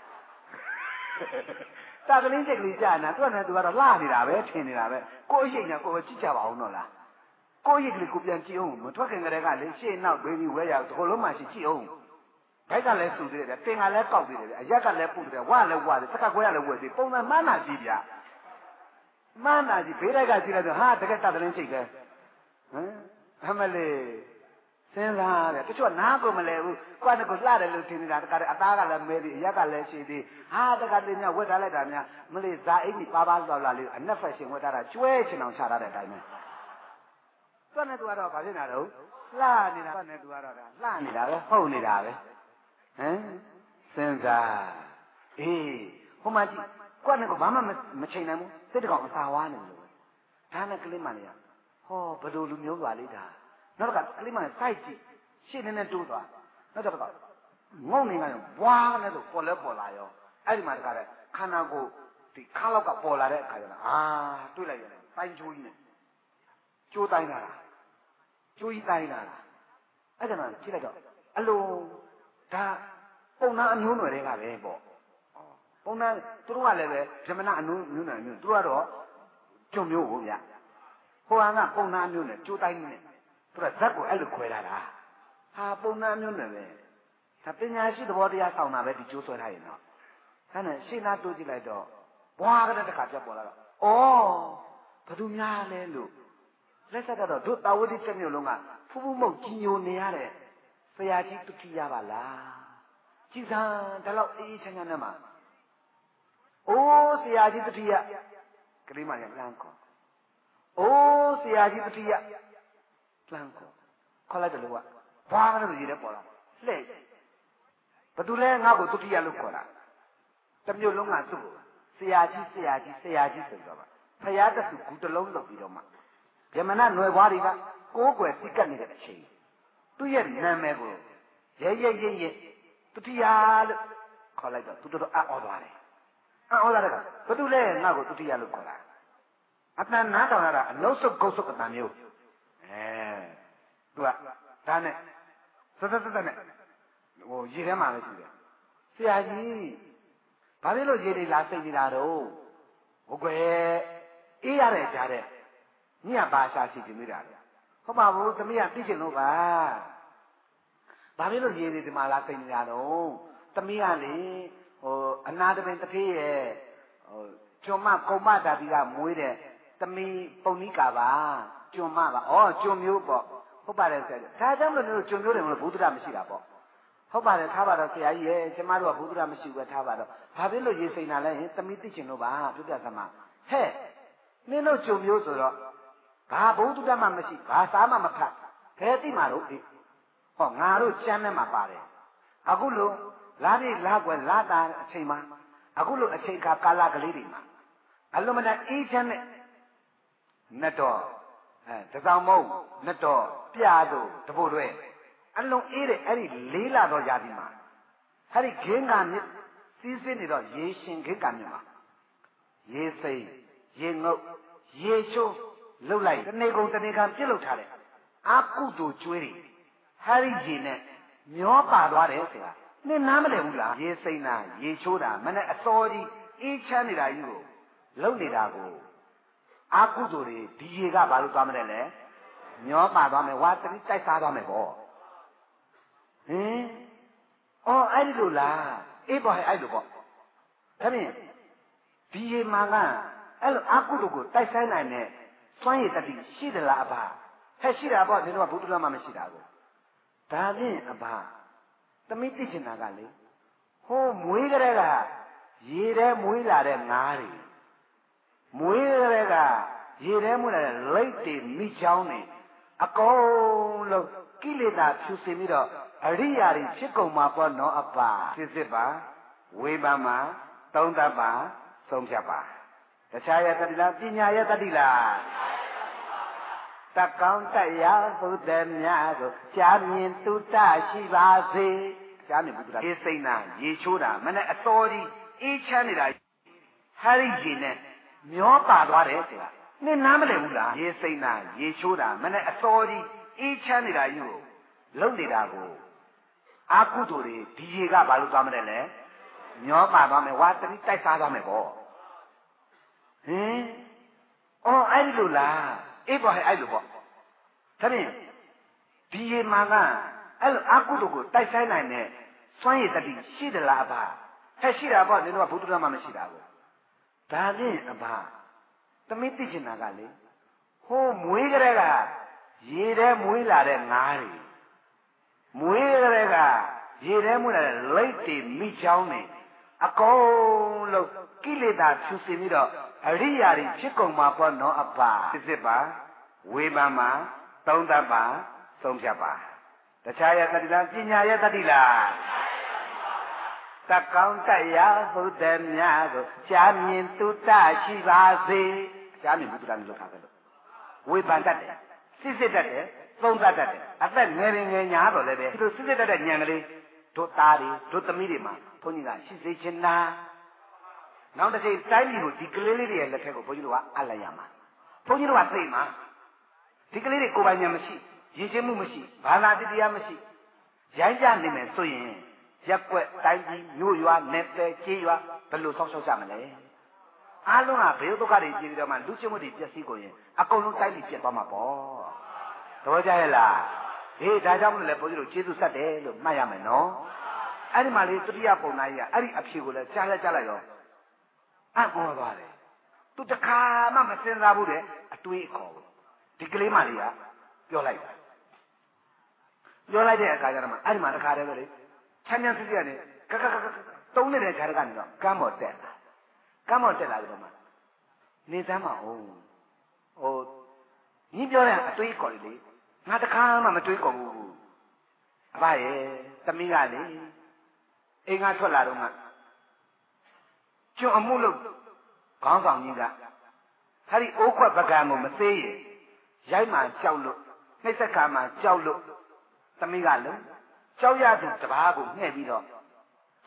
တာကလေးချိတ်ကလေးကြာနာသူကလည်းသူကတော့လှနေတာပဲထင်နေတာပဲကိုယ်အရင်ကကိုယ်ကြည့်ကြပါအောင်တော့လားကိုယ်ရည်ကလေးကိုပြန်ကြည့်အောင်မထွက်ခင်ကလေးကလေရှေ့နောက်ဘေးပြီးဝဲရတကလုံးမှရှိကြည့်အောင်ဘိုက်ကလည်းစုသေးတယ်တင်ကလည်းကောက်သေးတယ်အရက်ကလည်းပုတ်တယ်ဝါလည်းဝါတယ်သက်ကကွဲရလည်းဝဲသေးပုံစံမှန်းနာကြည့်ဗျမှန်းနာကြည့်ဘေးတိုက်ကကြည့်လိုက်တော့ဟာတကယ်တာကလေးချိတ်ပဲအမလေးစဉ်းစားတယ်တချို့နားကိုမလဲဘူးကွာတကူလှတယ်လို့ထင်နေတာတခါတည်းအသားကလည်းမဲပြီးအရက်ကလည်းရှိသေးဟာတခါတည်းများဝက်ထားလိုက်တာများမလေးဇာအိမ်ကြီးပါလောက်လာလေးအနက်ဖက်ရှင်ဝက်ထားတာကျွဲချင်အောင်ချထားတဲ့အတိုင်းပဲတွက်နေသူကတော့ဘာဖြစ်နေတာတော့လှနေတာတွက်နေသူကတော့ဒါလှနေတာပဲဟုတ်နေတာပဲစဉ်းစားအေးဟိုမှာကြည့်ကွက်နေကဘာမှမချိန်နိုင်ဘူးစိတ်တကောင်အစာဝါးနေလို့ဒါနဲ့ကလေးမလေးကဘယ်လိုလူမျိုးပါလိမ့်ဒါနောက်ကကလေးမစိုက်ကြည့်ရှင်းနေတိုးသွားနောက်တော့ငုံနေကဘွားနဲ့ဆိုပေါ်လဲပေါ်လာရောအဲ့ဒီမှာတခါတည်းခန္ဓာကိုယ်ဒီခါလောက်ကပေါ်လာတဲ့အခါကျတော့တွေးလိုက်ရတယ်တိုင်းချိုးကြီးနဲ့ကျိုးတိုင်းလာတာကျိုးကြီးတိုင်းလာတာအဲ့ဒါမှကြည့်လိုက်တော့အလိုဒါပုံနာအမျိုးနွယ်တွေကပဲပေါ့ပုံနာသူတို့ကလည်းပဲဗြဟ္မဏအမျိုးနွယ်မျိုးသူတို့ကတော့ကျွံမျိုးကိုဗျဟိုကပုံနာမျိုးနဲ့ကျိုးတိုင်းနဲ့သူကဇက်ကိုအဲ့လိုခွဲလာတာဟာပုံနာမျိုးနဲ့ပဲဒါပညာရှိသဘောတရားဆောင်တာပဲဒီကျိုးဆွဲထားရင်တော့အဲ့နဲ့ရှင်းသားတိုးကြည့်လိုက်တော့ဘွားကတည်းကပြတ်ပေါ်လာတော့ဘသူများလဲလို့လက်ဆက်ကတော့တို့တာဝတိတစ်မျိုးလုံးကဖူးဖူးမုတ်ကြီးညိုနေရတဲ့ဆရာကြီးတုတိယပါလားကြည်စံဒါတော့အေးချမ်းချမ်းနဲ့မှာဆရာကြီးတုတိယကလေးမလည်းလမ်းခေါ်ဆရာကြီးတုတိယလမ်းခေါ်လိုက်တယ်လို့ကဘာကလည်းရည်တယ်ပေါ်လာလှဲ့ဘသူလဲငါ့ကိုတုတိယလို့ခေါ်တာတစ်မျိုးလုံးကသူ့ကိုဆရာကြီးဆိုတော့ပါဖရာတဆူဂူတလုံးလုပ်ပြီးတော့မှဗြဟ္မဏနွယ်ဘွားတွေကကိုးကွယ်စိတ်ကပ်နေတဲ့အချိန်သူ့ရဲ့နာမည်ကိုရဲတတိယလို့ခေါ်လိုက်တော့သူတော်အံ့ဩသွားတယ်အံ့ဩတာကဘာတူလဲငါ့ကိုတတိယလို့ခေါ်တာအတန်နားတော်ရတာအလုံးစုပ်ကုတ်စုပ်အတန်မျိုးသူကဒါနဲ့စက်နဲ့ဟိုရေထဲမှာလည်းရှိတယ်ဆရာကြီးဘာဖြစ်လို့ရေတွေလာစိတ်နေတာတော့ဟုတ်ကွယ်အေးရတဲ့ကြားတဲ့ညဘာရှာရှိနေမိတာလေဟုတ်ပါဘူးသမီးကသိချင်လို့ပါဘာဖြစ်လို့ရေတွေဒီမှာလာစိတ်နေတာတော့သမီးကလေဟိုအနာတပင်တစ်ဖေးရဲ့ဟိုကျွန်းမကုံမဓာတိကမွေးတဲ့သမီးပုံနိကာပါကျွန်းမပါဩကျွန်းမျိုးပေါ့ဟုတ်ပါတယ်ဆရာဒါကြောင့်မလို့ကျွန်းမျိုးတယ်မလို့ဘုဒ္ဓမရှိတာပေါ့ဟုတ်ပါတယ်ထားပါတော့ဆရာကြီးရဲ့ကျမတို့ကဘုဒ္ဓမရှိဘူးထားပါတော့ဘာဖြစ်လို့ရေစိမ်တာလဲဟင်သမီးသိချင်လို့ပါပြပြသမဟဲ့နင်းတို့ကျွန်းမျိုးဆိုတော့ဘာဘုဒ္ဓမှမရှိဘာစားမှမဖတ်ဘယ်သိမှာလို့ဟောငါတို့ကျမ်းထဲမှာပါတယ်အခုလို့လာပြီလာကွယ်လာတာအချိန်မှာအခုလို့အချိန်ကာလကလေးတွေမှာအလုံးမတန်အေးချမ်းတဲ့နတ်တော်တစောင်းမုံနတ်တော်ပြာတို့တပုတ်တွေအလုံးအေးတဲ့အဲ့ဒီလေးလာတော့ຢာဒီမှာအဲ့ဒီခင်းကမြစ်စီးစင်းနေတော့ရေရှင်ခင်းကမြစ်မှာရေစိမ်ရေငုတ်ရေချိုးလှုပ်လိုက်တနေကုန်တနေခံပြစ်လုပ်ထားတယ်အာကုတူကျွေးတယ်ဟာရီရေနဲ့မျောပါသွားတယ်ဆရာနင်နားမလည်ဘူးလားရေစိမ်တာရေချိုးတာမနဲ့အစောကြီးအေးချမ်းနေတာကြီးကိုလှုပ်နေတာကိုအာကုတူတွေဒီရေကဘာလို့သွားမလဲလဲမျောပါသွားမယ်ဝါတတိတိုက်စားသွားမယ်ပေါ့ဟင်အော်အဲ့ဒီလိုလားအေးပေါ့ဟဲ့အဲ့လိုပေါ့ဒါဖြင့်ဒီရေမှန်ကအဲ့လိုအာကုတူကိုတိုက်ဆိုင်နိုင်တဲ့စွမ်းရည်တတိရှိသလားအဘဟဲ့ရှိတာပေါ့ဒီတော့ဘုဒ္ဓဓမ္မမရှိတာကိုဒါဖြင့်အဘသမီးသိချင်တာကလေဟိုမွေးကြတဲ့ကရေထဲမွေးလာတဲ့ငါးတွေမွေးကြတဲ့ကရေထဲမွေးလာတဲ့လိတ်တွေမိချောင်းတွေအကုန်လုံးကိလေသာဖြူစင်ပြီးတော့အရိယာတွေဖြစ်ကုန်မှာပေါ့နော်အဘစစ်ပါဝေဘာမှာသုံးသပ်ပါဆုံးဖြတ်ပါတခြားရတတိလားပညာရတတိလားတကောင်းတရားဘုဒ္ဓမြတ်ကိုကြားမြင်တုတ္တရှိပါစေကြားမြင်ဘုဒ္ဓရေစိမ့်တာရေချိုးတာမနဲ့အစောကြီးအေးချမ်းနေတာဟာရီရေနဲ့မျောပါသွားတယ်ဆရာနင်နားမလည်ဘူးလားရေစိမ့်တာရေချိုးတာမနဲ့အစောကြီးအေးချမ်းနေတာကြီးကိုလှုပ်နေတာကိုအာကုတူတွေဒီရေကဘာလို့သွားမလဲလဲမျောပါသွားမယ်ဝါတတိတိုက်စားသွားမယ်ပေါ့ဟင်အော်အဲ့ဒီလိုလားအေးပေါ့ဟဲ့အဲ့လိုပေါ့ဒါဖြင့်ဒီရေမှန်ကအဲ့လိုအာကုတုကိုတိုက်ဆိုင်နိုင်တဲ့စွမ်းရည်တတိရှိသလားအဘဟဲ့ရှိတာပေါ့ဒီတော့ဘုဒ္ဓဓမ္မမရှိတာကိုဒါဖြင့်အဘသမီးသိချင်တာကလေဟိုမွေးကြတဲ့ကရေထဲမွေးလာတဲ့ငါးတွေမွေးကြတဲ့ကရေထဲမွေးလာတဲ့လိတ်တွေမိချောင်းတွေအကုန်လုံးကိလေသာဖြူစင်ပြီးတော့အရိယာတွေဖြစ်ကုန်မှာပေါ့နော်အဘစစ်ပါဝေဘာမှာသုံးသပ်ပါဆုံးဖြတ်ပါတခြားရတတိလားပညာရတတိလားတကောင်းတရားဘုဒ္ဓမြတ်ကိုကြားမြင်တုတ္တရှိပါစေကြားမြင်ဘုဒ္ဓမြတ်လို့ထားတယ်ဝေဘာတတ်တယ်စစ်တတ်တယ်သုံးသပ်တတ်တယ်အသက်ငယ်ငယ်ညာတော့လည်းပဲဒီလိုစစ်တတ်တဲ့ဉာဏ်ကလေးတို့သားတွေတို့သမီးတွေမှာဘုန်းကြီးကရှိစေချင်တာနောက်တစ်ချိန်တိုင်းပြည်ကိုဒီကလေးလေးတွေရဲ့လက်ထက်ကိုဘုန်းကြီးတို့ကအပ်လိုက်ရမှာဘုန်းကြီးတို့ကသိမှာဒီကလေးတွေကိုယ်ပိုင်ဉာဏ်မရှိရည်ချင်းမှုမရှိဘာသာတရားမရှိရိုင်းကြနေမယ်ဆိုရင်ရက်ွက်တိုင်းပြည်မြို့ရွာနယ်ပယ်ကျေးရွာဘယ်လိုဆောက်ရှောက်ကြမလဲအားလုံးကဘေးဒုက္ခတွေကြည့်ပြီးတော့မှလူချင်းမှုတွေပျက်စီးကုန်ရင်အကုန်လုံးတိုင်းပြည်ပြတ်သွားမှာပေါ့သဘောကျရဲ့လားဟေးဒါကြောင့်မလို့လေဘုန်းကြီးတို့ကျေးဇူးဆက်တယ်လို့မှတ်ရမယ်နော်အဲ့ဒီမှာလေတတိယပုံသားကြီးကအဲ့ဒီအဖြေကိုလည်းကြားလိုက်ရောအံ့ဩသွားတယ်သူတခါမှမစင်စားဘူးတဲ့အတွေးအခေါ်ဒီကလေးမလေးကပြောလိုက်တဲ့အခါကျတော့မှအဲ့ဒီမှာတခါတည်းပဲလေချမ်းချမ်းစစ်စစ်ကနေကတုံးနေတဲ့ခြားကနေတော့ကမ်းပေါ်တက်လာပြီးတော့မှနေစမ်းမအောင်ဟိုညီပြောတဲ့အတွေးခေါ်လေငါတခါမှမတွေးခေါ်ဘူးအဘရဲ့သမီးကလေအိမ်ကထွက်လာတော့မှကျွန်းအမှုလို့ခေါင်းဆောင်ကြီးကဟာဒီအိုးခွက်ပကံကိုမသေးရင်ရိုက်မှကြောက်လို့နှိမ့်ဆက်ခါမှကြောက်လို့သမီးကလုံးကြောက်ရသူတပားကိုငှဲ့ပြီးတော့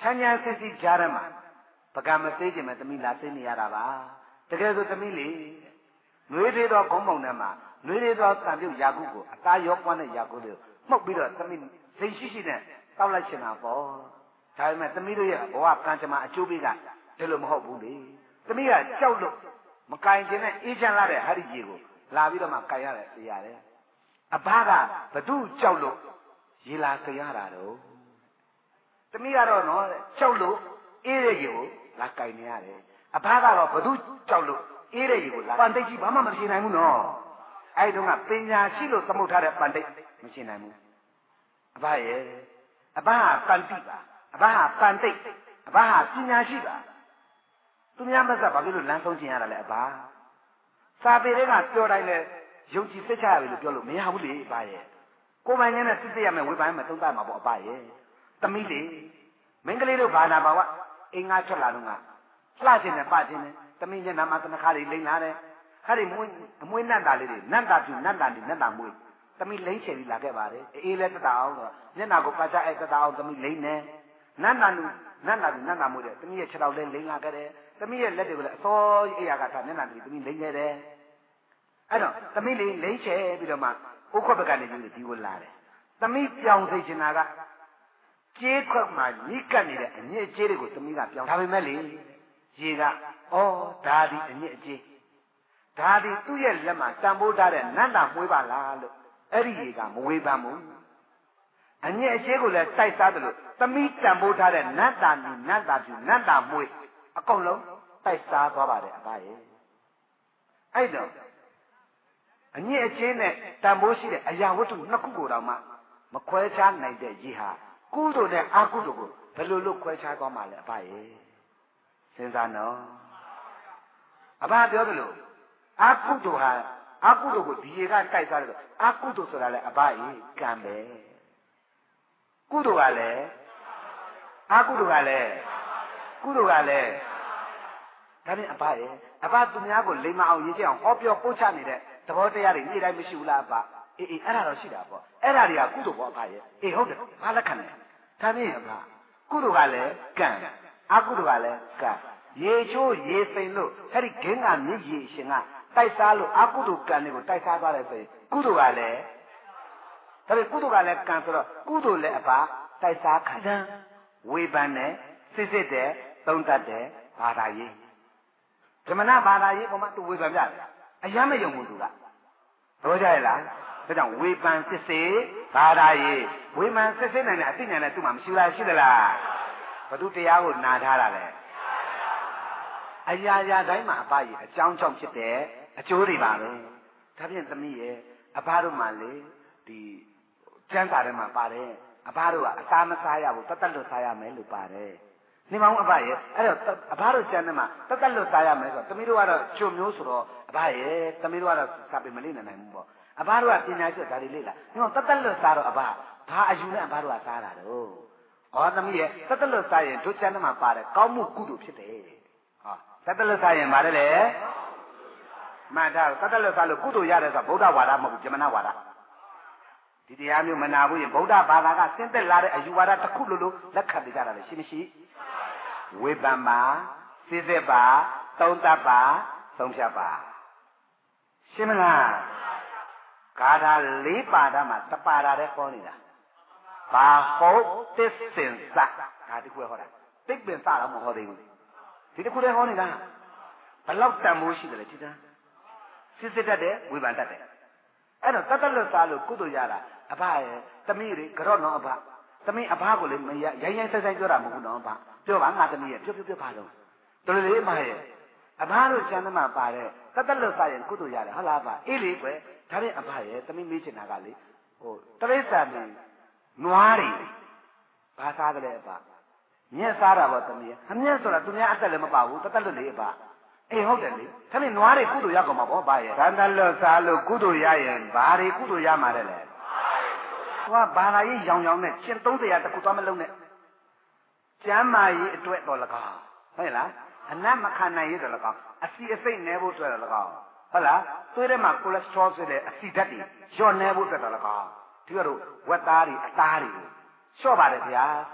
ချမ်းသာစစ်စစ်ကြားရမှာပကံမသေးခြင်းမဲ့သမီးလာသိနေရတာပါတကယ်ဆိုသမီးလေနှွေးသေးသောခေါင်းပေါင်ထဲမှာနှွေးသေးသောတန်ပြုတ်ရာကုကိုအသားရောပွားတဲ့ရာကုကိုမှုတ်ပြီးတော့သမီးစိတ်ရှိရှိနဲ့တောက်လိုက်ချင်တာပေါ့ဒါပေမဲ့သမီးတို့ရဲ့ဘဝကံကြမ္မာအကျိုးပေးကဒီလိုမဟုတ်ဘူးလေသမီးကကြောက်လို့မကင်ခြင်းနဲ့အေးချမ်းလာတဲ့ဟာဒီကြီးကိုလာပြီးတော့မှကင်ရတယ်သိရတယ်အဘကဘသူကြောက်လို့ရေလာကြရတာတော့သမီးကတော့နော်ကြောက်လို့အေးတဲ့ရေကိုလာကင်နေရတယ်အဘကတော့ဘသူကြောက်လို့အေးတဲ့ရေကိုလာပန်တိတ်ကြီးဘာမှမဖြေနိုင်ဘူးနော်အဲ့တုန်းကပညာရှိလို့သမုတ်ထားတဲ့ပန်တိတ်မရှင်းနိုင်ဘူးအဘရဲ့အဘဟာပန်တိပါအဘဟာပန်တိတ်အဘဟာပညာရှိပါသူများမဆက်ဘာဖြစ်လို့လမ်းဆုံးကျင်ရတာလဲအဘစာပေတွေကပြောတိုင်းလဲယုံကြည်စိတ်ချရပြီလို့ပြောလို့မရဘူးလေအဘရဲ့ကိုယ်ပိုင်နဲ့စစ်စစ်ရမယ်ဝေပိုင်းမှာသုံးသပ်မှာပေါ့အဘရဲ့သမီးလေမင်းကလေးတို့ဘာနာပါဝအင်္ဂါထွက်လာတော့ကလှခြင်းနဲ့ပခြင်းနဲ့သမီးမျက်နှာမှာသနခါတွေလိမ့်လာတယ်ဟာဒီအမွှေးနတ်တာလေးတွေနတ်တာပြူနတ်တာဒီနတ်တာမွေးသမီးလိမ့်ချယ်ပြီးလာခဲ့ပါတယ်အေးလဲတက်တာအောင်ဆိုမျက်နှာကိုပတ်ချအဲ့တက်တာအောင်သမီးလိမ့်နေနတ်တာလူနတ်တာဒီနတ်တာမွေးတယ်သမီးရဲ့ခြေထောက်လေးလိမ့်လာခဲ့တယ်သမီးရဲ့လက်တွေကိုလည်းအစောအိယာကထားမျက်နှာတွေသမီးလိမ့်ခဲ့တယ်အဲ့တော့သမီးလေးလိမ့်ချယ်ပြီးတော့မှဥက္ခဘကနေပြီးဒီကိုလာတယ်သမီးပြောင်းသိချင်တာကကျေးခွက်မှာညှိကပ်နေတဲ့အညစ်အကြေးတွေကိုသမီးကပြောင်းဒါပေမဲ့လေရေကဩဒါဒီအညစ်အကြေးဒါဒီသူ့ရဲ့လက်မှာတန်ဖိုးထားတဲ့နတ်တာမွေးပါလားလို့အဲ့ဒီရေကမဝေးပန်းဘူးအညစ်အကြေးကိုလည်းတိုက်စားတယ်လို့သမီးတန်ဖိုးထားတဲ့နတ်တာနီနတ်တာပြူနတ်တာမွေးအကုန်လုံးတိုက်စားသွားပါတယ်အဘရဲ့အဲ့တော့အညစ်အကြေးနဲ့တန်ဖိုးရှိတဲ့အရာဝတ္ထုနှစ်ခုကိုတောင်မှမခွဲခြားနိုင်တဲ့ရေဟာကုသိုလ်နဲ့အကုသိုလ်ကိုဘယ်လိုလုပ်ခွဲခြားသွားမှာလဲအဘရဲ့စဉ်းစားနော်အဘပြောတယ်လို့အကုသိုလ်ဟာအကုသိုလ်ကိုဒီရေကတိုက်စားတယ်ဆိုအကုသိုလ်ဆိုတာလေအဘရဲ့ကံပဲကုသိုလ်ကလည်းအကုသိုလ်ကလည်းကုသိုလ်ကလည်းဒါနဲ့အဘရဲ့အဘသူများကိုလိမ္မာအောင်ရေးချအောင်ဟောပြောပို့ချနေတဲ့သဘောတရားတွေနေ့တိုင်းမရှိဘူးလားအဘအေးအဲ့ဒါတော့ရှိတာပေါ့အဲ့ဒါတွေကကုသိုလ်ပေါ့အဘရဲ့အေးဟုတ်တယ်ဘာလက်ခံလဲဒါနဲ့အဘကုသိုလ်ကလည်းကံအကုသိုလ်ကလည်းကံရေချိုးရေစိမ်လို့အဲ့ဒီဂင်းကမြည်ရေရှင်ကတိုက်စားလို့အကုသိုလ်ကံတွေကိုတိုက်စားသွားတယ်ဆိုရင်ကုသိုလ်ကလည်းဒါပေမဲ့ကုသိုလ်ကလည်းကံဆိုတော့ကုသိုလ်လည်းအဘတိုက်စားခံတယ်ဝေဖန်တယ်စစ်စစ်တယ်သုံးတတ်တယ်ဘာသာရေးဓမ္မနာဘာသာရေးပေါ်မှာသူဝေဖန်ပြတယ်အယမ်းမယုံဘူးသူကပြောကြရလားဒါကြောင့်ဝေဖန်စစ်စစ်ဘာသာရေးဝေဖန်စစ်စစ်နိုင်တဲ့အသိဉာဏ်နဲ့သူ့မှာမရှိလားရှိသလားဘသူတရားကိုနာထားတာလဲအရာရာတိုင်းမှာအဘကြီးအကြောင်းကြောင့်ဖြစ်တဲ့အကျိုးတွေပါပဲဒါဖြင့်သမီးရဲ့အဘတို့မှလေဒီကျမ်းစာထဲမှာပါတယ်အဘတို့ကအသားမစားရဘူးတတ်လွတ်စားရမယ်လို့ပါတယ်နေမောင်အဘရဲ့အဲ့တော့အဘတို့ကျမ်းထဲမှာတတ်လွတ်စားရမယ်ဆိုတော့သမီးတို့ကတော့ကျွမျိုးဆိုတော့အဘရဲ့သမီးတို့ကတော့စာပေမလေ့နိုင်ဘူးပေါ့အဘတို့ကပညာရှိဒါတွေလေ့လာနေမောင်တတ်လွတ်စားတော့အဘဘာအယူနဲ့အဘတို့ကစားတာတော့ဟောသမီးရဲ့တတ်လွတ်စားရင်တို့ကျမ်းထဲမှာပါတယ်ကောင်းမှုကုသိုလ်ဖြစ်တယ်ဟောတတ်လွတ်စားရင်ပါတယ်လေမှန်တာတတ်လွတ်စားလို့ကုသိုလ်ရတယ်ဆိုဗုဒ္ဓဝါဒမဟုတ်ဘူးဇမနဝါဒဒီတရားမျိုးမနာဘူးရင်ဗုဒ္ဓဘာသာကဆင်းသက်လာတဲ့အယူဝါဒတစ်ခုလိုလက်ခံကြတာလေရှိမရှိဝေဖန်ပါစစ်စစ်ပါသုံးသပ်ပါဆုံးဖြတ်ပါရှင်းမလားဂါထာ၄ပါဒမှာတပါဒတဲ့ခေါ်နေတာဘာဟုတ်သစ္စင်စဒါတခုဟောတာသိပ္ပင်စတော့မဟောသေးဘူးဒီတခုတည်းဟောနေတာဘလောက်တန်မိုးရှိတယ်လဲဒီသားစစ်စစ်တတ်တယ်ဝေဖန်တတ်တယ်အဲ့တော့တတ်လွတ်စားလို့ကုသိုလ်ရတာအဘရဲ့သမီးတွေကြော့နော်အဘသမီးအဘကိုလည်းမရရိုင်းရိုင်းဆိုင်ဆိုင်ပြောတာမဟုတ်ဘူးနော်အဘပြောပါငါသမီးရဲ့ပြောပါတော့တော်လေအမရဲ့အဘတို့ကျမ်းသမားပါတဲ့တတ်လွတ်စားရင်ကုသိုလ်ရတယ်ဟုတ်လားအဘအေးလေကွယ်ဒါနဲ့အဘရဲ့သမီးမေးချင်တာကလေဟိုတရိစ္ဆာန်တွေနွားတွေဘာစားတယ်အဘမြက်စားတာပေါ့သမီးအမြက်ဆိုတာသူများအသက်လည်းမပါဘူးတတ်လွတ်လေအဘအေးဟုတ်တယ်လေဒါနဲ့နွားတွေကုသိုလ်ရကုန်မှာပေါ့ဗျာရဲ့တန်တလွတ်စားလို့ကုသိုလ်ရရင်ဘာတွေကုသိုလ်ရမှာလဲဟိုကဘာသာရေးရောင်ရောင်နဲ့ရှင်300တခုသွားမလုံးနဲ့ကျမ်းမာရေးအတွက်တော်၎င်းဟုတ်လားအနတ်မခံနိုင်ရေးတော်၎င်းအစီအစိတ်နဲဖို့အတွက်တော်၎င်းဟုတ်လားသွေးထဲမှာကိုလက်စထရောဆိုတဲ့အစီဓာတ်တွေလျော့နဲဖို့အတွက်တော်၎င်းဒီကတော့ဝက်သားတွေအသားတွေလျှော့ပါတယ်ဗျာဆိုရင်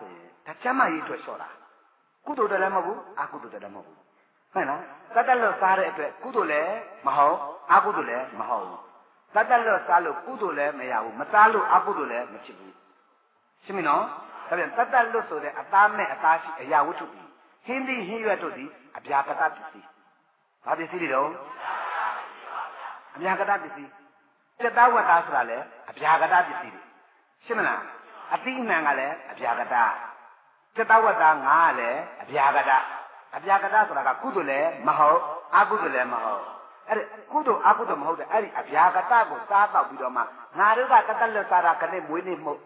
ဒါချမ်းမရေးအတွက်လျှော့တာကုသိုလ်တယ်လည်းမဟုတ်ဘူးအကုသိုလ်တယ်လည်းမဟုတ်ဘူးဟုတ်လားတတ်တလွတ်စားတဲ့အတွက်ကုသိုလ်လည်းမဟုတ်အကုသိုလ်လည်းမဟုတ်ဘူးတတ်တလွတ်စားလို့ကုသိုလ်လည်းမရဘူးမစားလို့အကုသိုလ်လည်းမဖြစ်ဘူးရှင်းပြီနော်ဒါပြန်တတ်တလွတ်ဆိုတဲ့အသားမဲ့အသားရှိအရာဝတ္ထုကြီးဟင်းသီးဟင်းရွက်တို့သည်အပြာကတပစ္စည်းဘာပစ္စည်းတွေတော့အပြာကတပစ္စည်းစက်သားဝတ္တာဆိုတာလည်းအပြာကတပစ္စည်းတွေရှင်းမလားအတိအနံကလည်းအပြာကတစက်သားဝတ္တာငါကလည်းအပြာကတအပြာကတဆိုတာကကုသိုလ်လည်းမဟုတ်အကုသိုလ်လည်းမဟုတ်အဲ့ဒီကုသိုလ်အကုသိုလ်မဟုတ်တဲ့အဲ့ဒီအပြာကတကိုစားတော့ပြီးတော့မှငါတို့ကတတ်လွတ်စားတာကနေ့မွေးနေ့မဟုတ်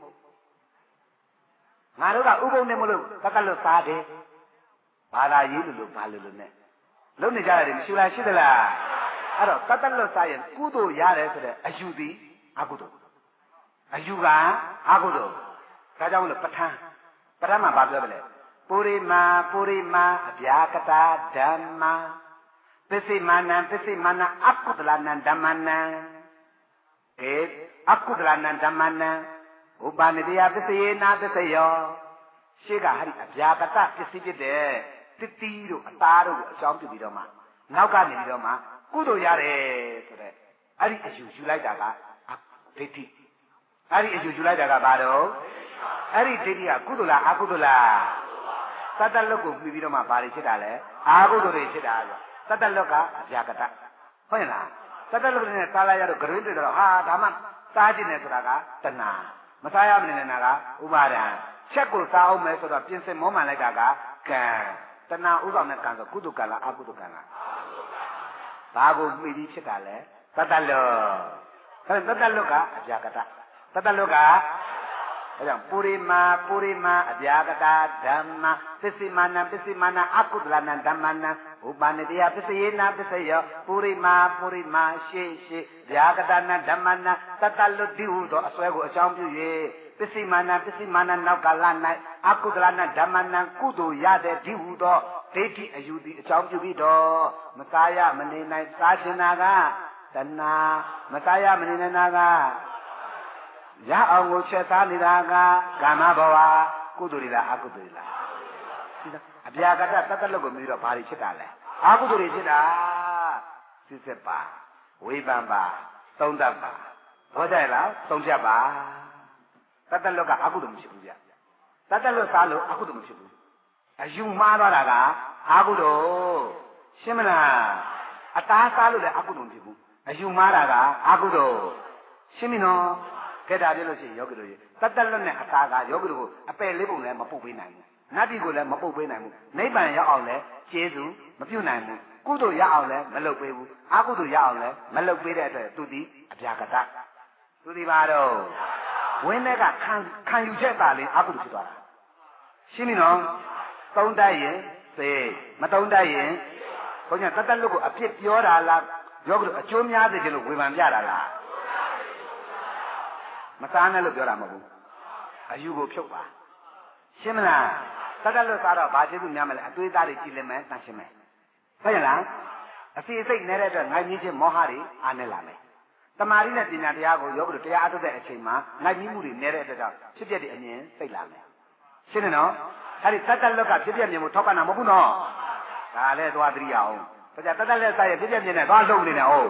ငါတို့ကဥပုံနဲ့မလို့တတ်လွတ်စားတယ်ဘာသာရေးလို့ဘာလို့နဲ့လုံနေကြရတယ်မရှိလားရှိသလားအဲ့တော့တတ်လွတ်စားရင်ကုသိုလ်ရတယ်ဆိုတဲ့အယူသည်အကုသိုလ်အယူကအကုသိုလ်ဒါကြောင့်မလို့ပဋ္ဌာန်းမှာဘာပြောကြလဲပုရိမာအဗျာကတာဓမ္မာပစ္စိမာနံအကုသလနံဓမ္မနံအကုသလနံဓမ္မနံဥပနိတယပစ္စယေနာပစ္စယောရှေ့ကဟာဒီအဗျာကတပစ္စည်းဖြစ်တဲ့တတိတို့အသားတို့ကိုအကြောင်းပြုပြီးတော့မှနောက်ကနေပြီးတော့မှကုသိုလ်ရတယ်ဆိုတဲ့အဲ့ဒီအယူယူလိုက်တာကဒိဋ္ဌိအဲ့ဒီအယူယူလိုက်တာကဘာတော့အဲ့ဒီဒိဋ္ဌိကကုသိုလ်လားအကုသိုလ်လားတတ္တလွတ်ကိုပြီးပြီးတော့မှဘာတွေဖြစ်တာလဲအာဟုတုတွေဖြစ်တာဆိုတတ္တလွတ်ကအဗျာကတဟုတ်ရဲ့လားတတ္တလွတ်နဲ့စားလိုက်ရတော့ဂရွင်းတွေ့တော့ဟာဒါမှစားခြင်းနဲ့ဆိုတာကတဏှာမစားရမနေနဲ့ကဥပါဒံချက်ကိုစားအောင်မယ်ဆိုတော့ပြင်စင်မောမှန်လိုက်တာကကံတဏှာဥဆောင်တဲ့ကံဆိုကုသိုလ်ကံလားအကုသိုလ်ကံလားဘာကိုမှီပြီးဖြစ်တာလဲတတ္တလွတ်အဲတတ္တလွတ်ကအဗျာကတတတ္တလွတ်ကအဲကြောင့်ပုရိမာအဗျာကတာဓမ္မာပစ္စိမာနံအကုသလနံဓမ္မနံဥပနိတယပစ္စယေနာပစ္စယောပုရိမာရှေဗျာကတာနံဓမ္မနံတတလွတ်တိဟုသောအစွဲကိုအကြောင်းပြု၍ပစ္စိမာနံနောက်ကာလ၌အကုသလနံဓမ္မနံကုသိုလ်ရတဲ့တိဟုသောဒိဋ္ဌိအယူသည်အကြောင်းပြုပြီးတော့မစားရမနေနိုင်စားရှင်နာကတဏှာမစားရမနေနိုင်နာကရအောင်ကိုချက်သားနေတာကကာမဘဝကုသိုလ်တွေလားအကုသိုလ်တွေလားအဗျာကတတတလွတ်ကိုမြည်တော့ဘာတွေဖြစ်တာလဲအကုသိုလ်တွေဖြစ်တာစစ်စစ်ပါဝိပံပါသုံးတတ်ပါဘောကြလားသုံးချက်ပါတတလွတ်ကအကုသိုလ်မရှိဘူးဗျတတလွတ်စားလို့အကုသိုလ်မရှိဘူးအယူမှားသွားတာကအကုသိုလ်ရှင်းမလားအသားစားလို့လည်းအကုသိုလ်မရှိဘူးအယူမှားတာကအကုသိုလ်ရှင်းပြီနော်ကဲဒါပြလို့ရှိရင်ယောဂီတို့ရေတတ်လွတ်နဲ့အသားကယောဂီတို့ကိုအပယ်လေးပုံလည်းမပုတ်ပေးနိုင်ဘူးနတ်ပြည်ကိုလည်းမပုတ်ပေးနိုင်ဘူးနိဗ္ဗာန်ရောက်အောင်လည်းကျေးဇူးမပြုနိုင်ဘူးကုသိုလ်ရအောင်လည်းမလုပ်ပေးဘူးအကုသိုလ်ရအောင်လည်းမလုပ်ပေးတဲ့အတွက်သူသည်အဗျာကတသူသည်ပါတော့ဝင်းတဲ့ကခံယူချက်ပါလေအကုသိုလ်ဖြစ်သွားတာရှင်းပြီနော်သုံးတတ်ရင်စေမသုံးတတ်ရင်ဘုရားတတ်လွတ်ကိုအပြစ်ပြောတာလားယောဂီတို့အကျိုးများစေခြင်းလို့ဝေဖန်ပြတာလားမစားနဲ့လို့ပြောတာမဟုတ်ဘူးအယူကိုဖြုတ်ပါရှင်းမလားတတ်လွတ်စားတော့ဘာကျေးဇူးများမလဲအသွေးသားတွေကြည်လင်မယ်တန်ရှင်းမယ်ဟုတ်ရဲ့လားအစီအစိတ်နေတဲ့အတွက်ငိုင်းကြီးချင်းမောဟတွေအားနေလာမယ်တမာရီနဲ့ပညာတရားကိုယောဂီတို့တရားအထုတ်တဲ့အချိန်မှာငိုင်းကြီးမှုတွေနေတဲ့အတွက်ကြောင့်ဖြစ်ပျက်တဲ့အမြင်စိတ်လာမယ်ရှင်းတယ်နော်အဲ့ဒီတတ်လွတ်ကဖြစ်ပျက်မြင်မှုထောက်ကန်တာမဟုတ်ဘူးနော်ဒါလည်းသွားသတိရအောင်ဒါကြတတ်လက်စားရဖြစ်ပျက်မြင်နေသွားလုံးနေတယ်ဟုတ်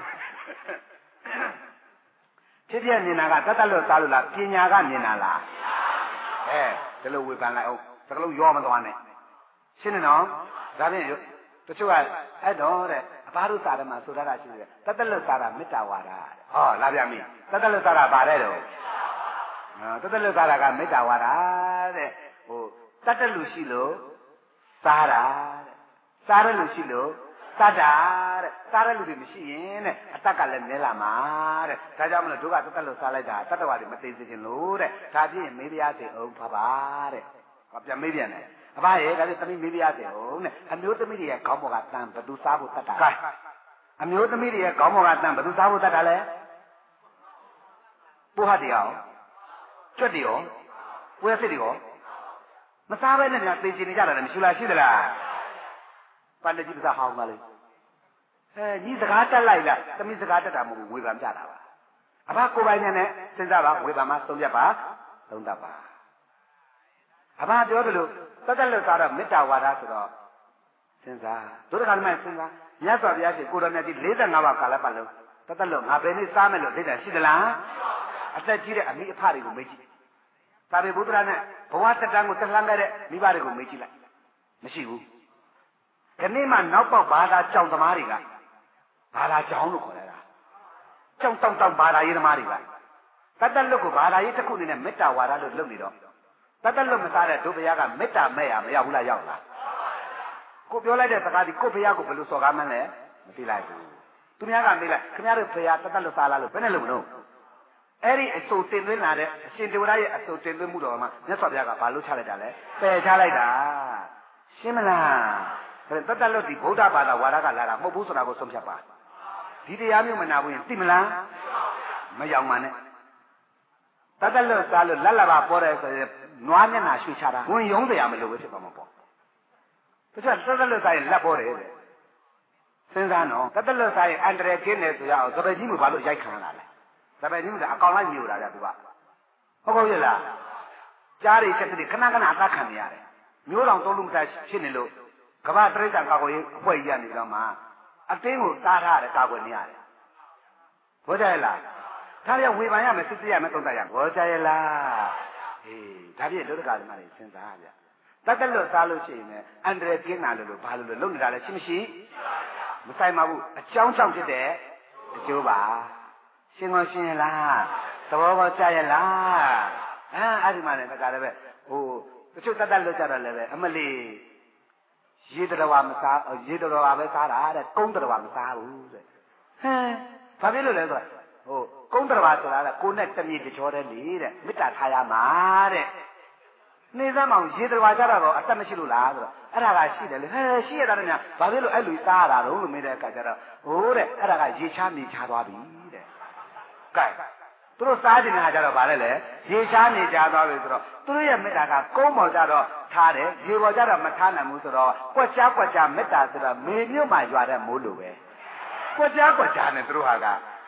ဖြစ်ပြမြင်တာကတတ်လွတ်စားလို့လားပညာကမြင်တာလားဒီလိုဝေဖန်လိုက်အောင်စကလုံးရောမသွားနဲ့ရှင်းနေနော်ဒါဖြင့်တချို့ကအဲ့တော့တဲ့အဘတို့စာရမှာဆိုတတ်တာရှိတယ်တတ်လွတ်စားတာမေတ္တာဝါဒဟောလာပြန်ပြီတတ်လွတ်စားတာဗါတဲ့တော့တတ်လွတ်စားတာကမေတ္တာဝါဒတဲ့ဟိုတတ်လူရှိလို့စားတာတဲ့စားရလူရှိလို့တတ်တာတဲ့စားရလူတွေမရှိရင်တဲ့အတတ်ကလည်းနဲလာမှာတဲ့ဒါကြောင့်မလို့တို့ကတတ်လို့စားလိုက်တာတတ္တဝါတွေမသိစေချင်လို့တဲ့ဒါပြည့်ရင်မေးပြရစေအောင်ပါပါတဲ့ဟောပြန်မေးပြန်တယ်အဘရဲ့ဒါပြည့်သမီးမေးပြရစေအောင်တဲ့အမျိုးသမီးတွေရဲ့ခေါင်းပေါ်ကတန်ဘသူစားဖို့တတ်တာကဲအမျိုးသမီးတွေရဲ့ခေါင်းပေါ်ကတန်ဘသူစားဖို့တတ်တာလဲပိုးဟတ်တရားကျွတ်တရားဝဲစစ်တွေရောမစားဘဲနဲ့များသိချင်နေကြတာလည်းမရှိလားရှိသလားပန္နတိပ္ပစာဟောင်းပါလေညီစကားတက်လိုက်လားသမီးစကားတက်တာမဟုတ်ဘူးဝေဖန်ပြတာပါအဘကိုယ်ပိုင်နဲ့စဉ်းစားပါဝေဖန်မှာသုံးပြပါသုံးတတ်ပါဘာပြောတယ်လို့တတ်လွတ်စားတော့မေတ္တာဝါဒဆိုတော့စဉ်းစားဒုက္ခလည်းမစဉ်းစားမြတ်စွာဘုရားရှင်ကိုတော်မြတ်ကြီး45ပါးကာလပတ်လုံးတတ်လွတ်ငါဘယ်နေ့စားမယ်လို့သိတယ်ရှိသလားအသက်ကြီးတဲ့အမိအဖတွေကိုမေးကြည့်သာဝေဘုဒ္ဓရာနဲ့ဘဝတက်တန်းကိုတက်လှမ်းခဲ့တဲ့မိဘတွေကိုမေးကြည့်လိုက်မရှိဘူးဒီနေ့မှနောက်ပေါက်ဘာသာကြောင်သမားတွေကဘာသာကြောင်လို့ခေါ်တာကြောင်တောင်ဘာသာရေးသမားတွေကတတ်လွတ်ကိုဘာသာရေးတစ်ခုအနေနဲ့မေတ္တာဝါဒလို့လုပ်နေတော့တတ်လွတ်မစားတဲ့ဒုဘုရားကမေတ္တာမဲ့ရမရောက်ဘူးလားရောက်လားကိုပြောလိုက်တဲ့စကားဒီကိုဘုရားကိုဘယ်လိုစော်ကားမှန်းလဲမသိလိုက်ဘူးသူများကမေးလိုက်ခင်ဗျားတို့ဘုရားတတ်လွတ်စားလားလို့ဘယ်နဲ့လုပ်မလို့အဲ့ဒီအစိုးတင်သွင်းလာတဲ့အရှင်တေဝရရဲ့အစိုးတင်သွင်းမှုတော်မှာမြတ်စွာဘုရားကဘာလို့ချလိုက်တာလဲပယ်ချလိုက်တာရှင်းမလားတတ်လွတ်ဒီဗုဒ္ဓဘာသာဝါဒကလာတာမဟုတ်ဘူးဆိုတာကိုဆုံးဖြတ်ပါဒီတရားမျိုးမနာဘူးရင်သိမလားမရောက်မှနဲ့တတ်လွတ်စားလို့လက်လပါပေါ်တယ်ဆိုရင်နွားမျက်နှာရွှေချတာဝင်ယုံတရားမလို့ပဲဖြစ်ပါမှာပေါ့တခြားတတ်လွတ်စားရင်လက်ပေါ်တယ်တဲ့စဉ်းစားနော်တတ်လွတ်စားရင်အန္တရာယ်ကင်းတယ်ဆိုရအောင်သပည့်ကြီးကဘာလို့ရိုက်ခံလာလဲသပည့်ကြီးကအကောင်လိုက်မျိုးလာကြသူကဟုတ်ရဲ့လားကြားတွေချက်တွေခဏခဏအသက်ခံနေရတယ်မျိုးတော်သုံးလို့မတတ်ဖြစ်နေလို့ကမ္ဘာတရိစ္ဆာန်ကာကွယ်ရေးအဖွဲ့ကြီးကနေတော့မှအတင်းကိုတားထားတယ်ကာကွယ်နေရတယ်ဘောကြရဲ့လားဒါရဝေဖန်ရမယ်စစ်စစ်ရမယ်သုံးသပ်ရမယ်ဘောကြရဲ့လားအေးဒါပြည့်ဒုက္ခကလည်းစဉ်းစားကြတတ်လွတ်စားလို့ရှိရင်လည်းအန္တရာယ်ကင်းတာလို့ဘာလို့လုပ်နေတာလဲရှိမရှိမဆိုင်ပါဘူးအကြောင်းကြောင့်ဖြစ်တဲ့အကျိုးပါရှင်းကောရှင်းရလားသဘောကောကြရဲ့လားအဲ့ဒီမှာလည်းတခါလည်းပဲဟိုတချို့တတ်လွတ်ကြတော့လည်းပဲအမလီရေတတော်မစားရေတတော်ပဲစားတာတဲ့ကုန်းတတော်မစားဘူးတဲ့ဘာဖြစ်လို့လဲဆိုတော့ဟိုကုန်းတတော်ဆိုတာကကိုနဲ့တမြေတချောတဲ့လေတဲ့မေတ္တာထားရမှာတဲ့နေသမောင်ရေတတော်ကြတော့အသက်မရှိလို့လားဆိုတော့အဲ့ဒါကရှိတယ်လေရှိရတာလည်းဘာဖြစ်လို့အဲ့လိုစားရတာတော့လို့မေးတဲ့အခါကျတော့ဟိုတဲ့အဲ့ဒါကရေချနေချသွားပြီတဲ့ကဲသူတို့စားနေတာကြတော့ဗါလဲလေရေချားနေကြသွားပြီဆိုတော့သူတို့ရဲ့မေတ္တာကကုန်းပေါ်ကြတော့ထားတယ်ရေပေါ်ကြတော့မထားနိုင်ဘူးဆိုတော့ကွက်ကြားမေတ္တာဆိုတော့မေမြို့မှာရွာတဲ့မိုးလိုပဲကွက်ကြားနဲ့သူတို့ဟာက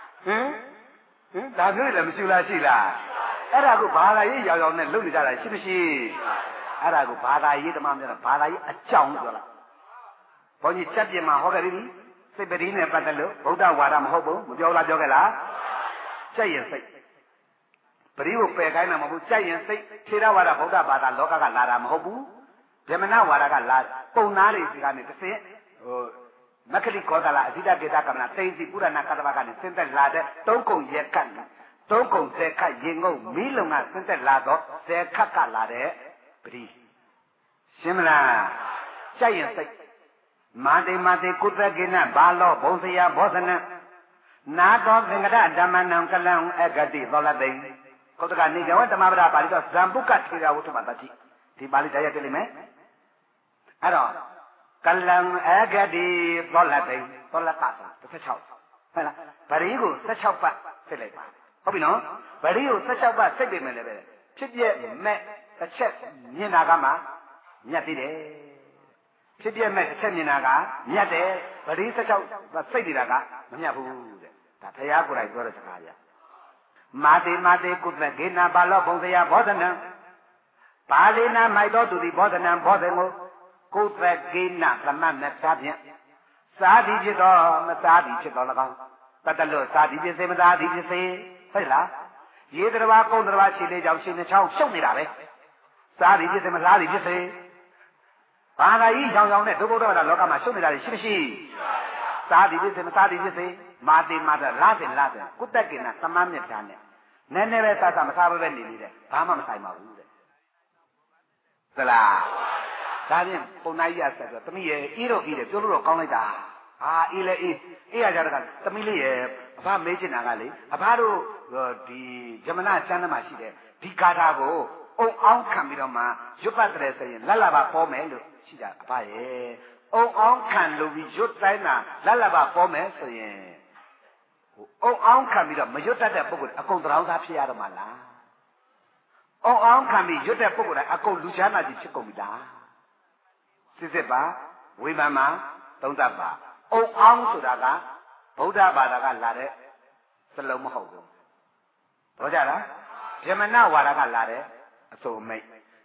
ဒါမျိုးလည်းမရှိလားရှိလားအဲ့ဒါကိုဘာသာရေးရောင်နဲ့လုပ်နေကြတာရှိမရှိအဲ့ဒါကိုဘာသာရေးဓမ္မများဘာသာရေးအကြောင်းပြောလားဘုန်းကြီးချက်ပြင်မှာဟောခဲ့ပြီစိတ်ပတိနဲ့ပတ်သက်လို့ဗုဒ္ဓဝါဒမဟုတ်ဘူးမပြောလားပြောခဲ့လားကြက်ရင်စိတ်ပရိကိုပယ်ခိုင်းတာမဟုတ်ဘူးကြက်ရင်စိတ်ထေရဝါဒဗုဒ္ဓဘာသာလောကကလာတာမဟုတ်ဘူးဗြဟ္မဏဝါဒကလာပုံသားတွေစီကနေတစ်ဆင့်ဟိုမက္ခလိခောသလအဇိတကေတကမနာသိစီပုရဏကတ္တဗကနေဆင်းသက်လာတဲ့သုံးကုံရက်ခတ်သုံးကုံဆယ်ခတ်ရင်ငုံမီးလုံကဆင်းသက်လာတော့ဆယ်ခတ်ကလာတဲ့ပရိရှင်းမလားကြက်ရင်စိတ်မာတေကုသကေနဘာလောဘုံစရာဘောဇနနာတော်သင်္ကတဓမ္မနံကလံအဂတိသောလသိကုတ္တကနေကဝတ္တမပဒပါဠိတော်ဇံပုကထေရဝတ္ထမတတိဒီပါဠိတရားတွေ့လိမ့်မယ်အဲ့တော့ကလံအဂတိသောလသိသောလတ16ဟုတ်လားဗရိကို16ပတ်စစ်လိုက်ပါဟုတ်ပြီနော်ဗရိကို16ပတ်စစ်ပြီမယ်လည်းပဲဖြစ်ပြမဲ့တစ်ချက်မြင်တာကမှမြတ်သေးတယ်ဖြစ်ပြမဲ့တစ်ချက်မြင်တာကမြတ်တယ်ဗရိ16ပတ်စိတ်နေတာကမမြတ်ဘူးတဲ့ဒါဘုရားကိုယ်တိုင်ပြောတဲ့စကားကြမာတေကုသကေနဘာလောဘုံစရာဘောဓနံပါဠိနာမိုက်တော်သူသည်ဘောဓနံဘောဓင်ကိုကုသကေနသမတ်နဲ့စားဖြင့်စားသည်ဖြစ်တော်မစားသည်ဖြစ်တော်၎င်းတတလို့စားသည်ဖြစ်စေမစားသည်ဖြစ်စေဟုတ်လားရေတဘာကုန်းတဘာခြေလေးကြောင့်ရှင်နှချောင်းရှုပ်နေတာပဲစားသည်ဖြစ်စေမစားသည်ဖြစ်စေဘာသာကြီးရောင်နဲ့ဒုဗုဒ္ဓဘာသာလောကမှာရှုပ်နေတာရှိမရှိစားသည်ဖြစ်စေမစားသည်ဖြစ်စေမာတေလာစဉ်ကုတကေနသမတ်မြတ်တာနဲ့နည်းနည်းပဲစားမစားဘဲနေနေတယ်ဘာမှမဆိုင်ပါဘူးတဲ့သလားဒါဖြင့်ပုံနာကြီးရဆက်ဆိုသမီးရဲ့အေးတော့အေးတယ်ပြောလို့တော့ကောင်းလိုက်တာအေးလေအေးရကြတော့သမီးလေးရဲ့အဖမေးချင်တာကလေအဖတို့ဒီဇမနကျမ်းထဲမှာရှိတယ်ဒီဂါထာကိုအုံအောင်ခံပြီးတော့မှရွတ်ပတ်တယ်ဆိုရင်လက်လာပါပေါ်မယ်လို့ရှိတာအဖရဲ့အုံအောင်ခံလို့ပြီးရွတ်တိုင်းတာလက်လာပါပေါ်မယ်ဆိုရင်အုံအောင်ခံပြီးတော့မရွတ်တတ်တဲ့ပုဂ္ဂိုလ်အကုန်တောင်းစားဖြစ်ရတော့မှလားအုံအောင်ခံပြီးရွတ်တဲ့ပုဂ္ဂိုလ်ကအကုန်လူချမ်းသာကြီးဖြစ်ကုန်ပြီလားစစ်ပါဝိမာန်မှာသုံးသပ်ပါအုံအောင်ဆိုတာကဗုဒ္ဓဘာသာကလာတဲ့စလုံးမဟုတ်ဘူးဟောကြလားဗြဟ္မဏဝါဒကလာတဲ့အစုံအမိတ်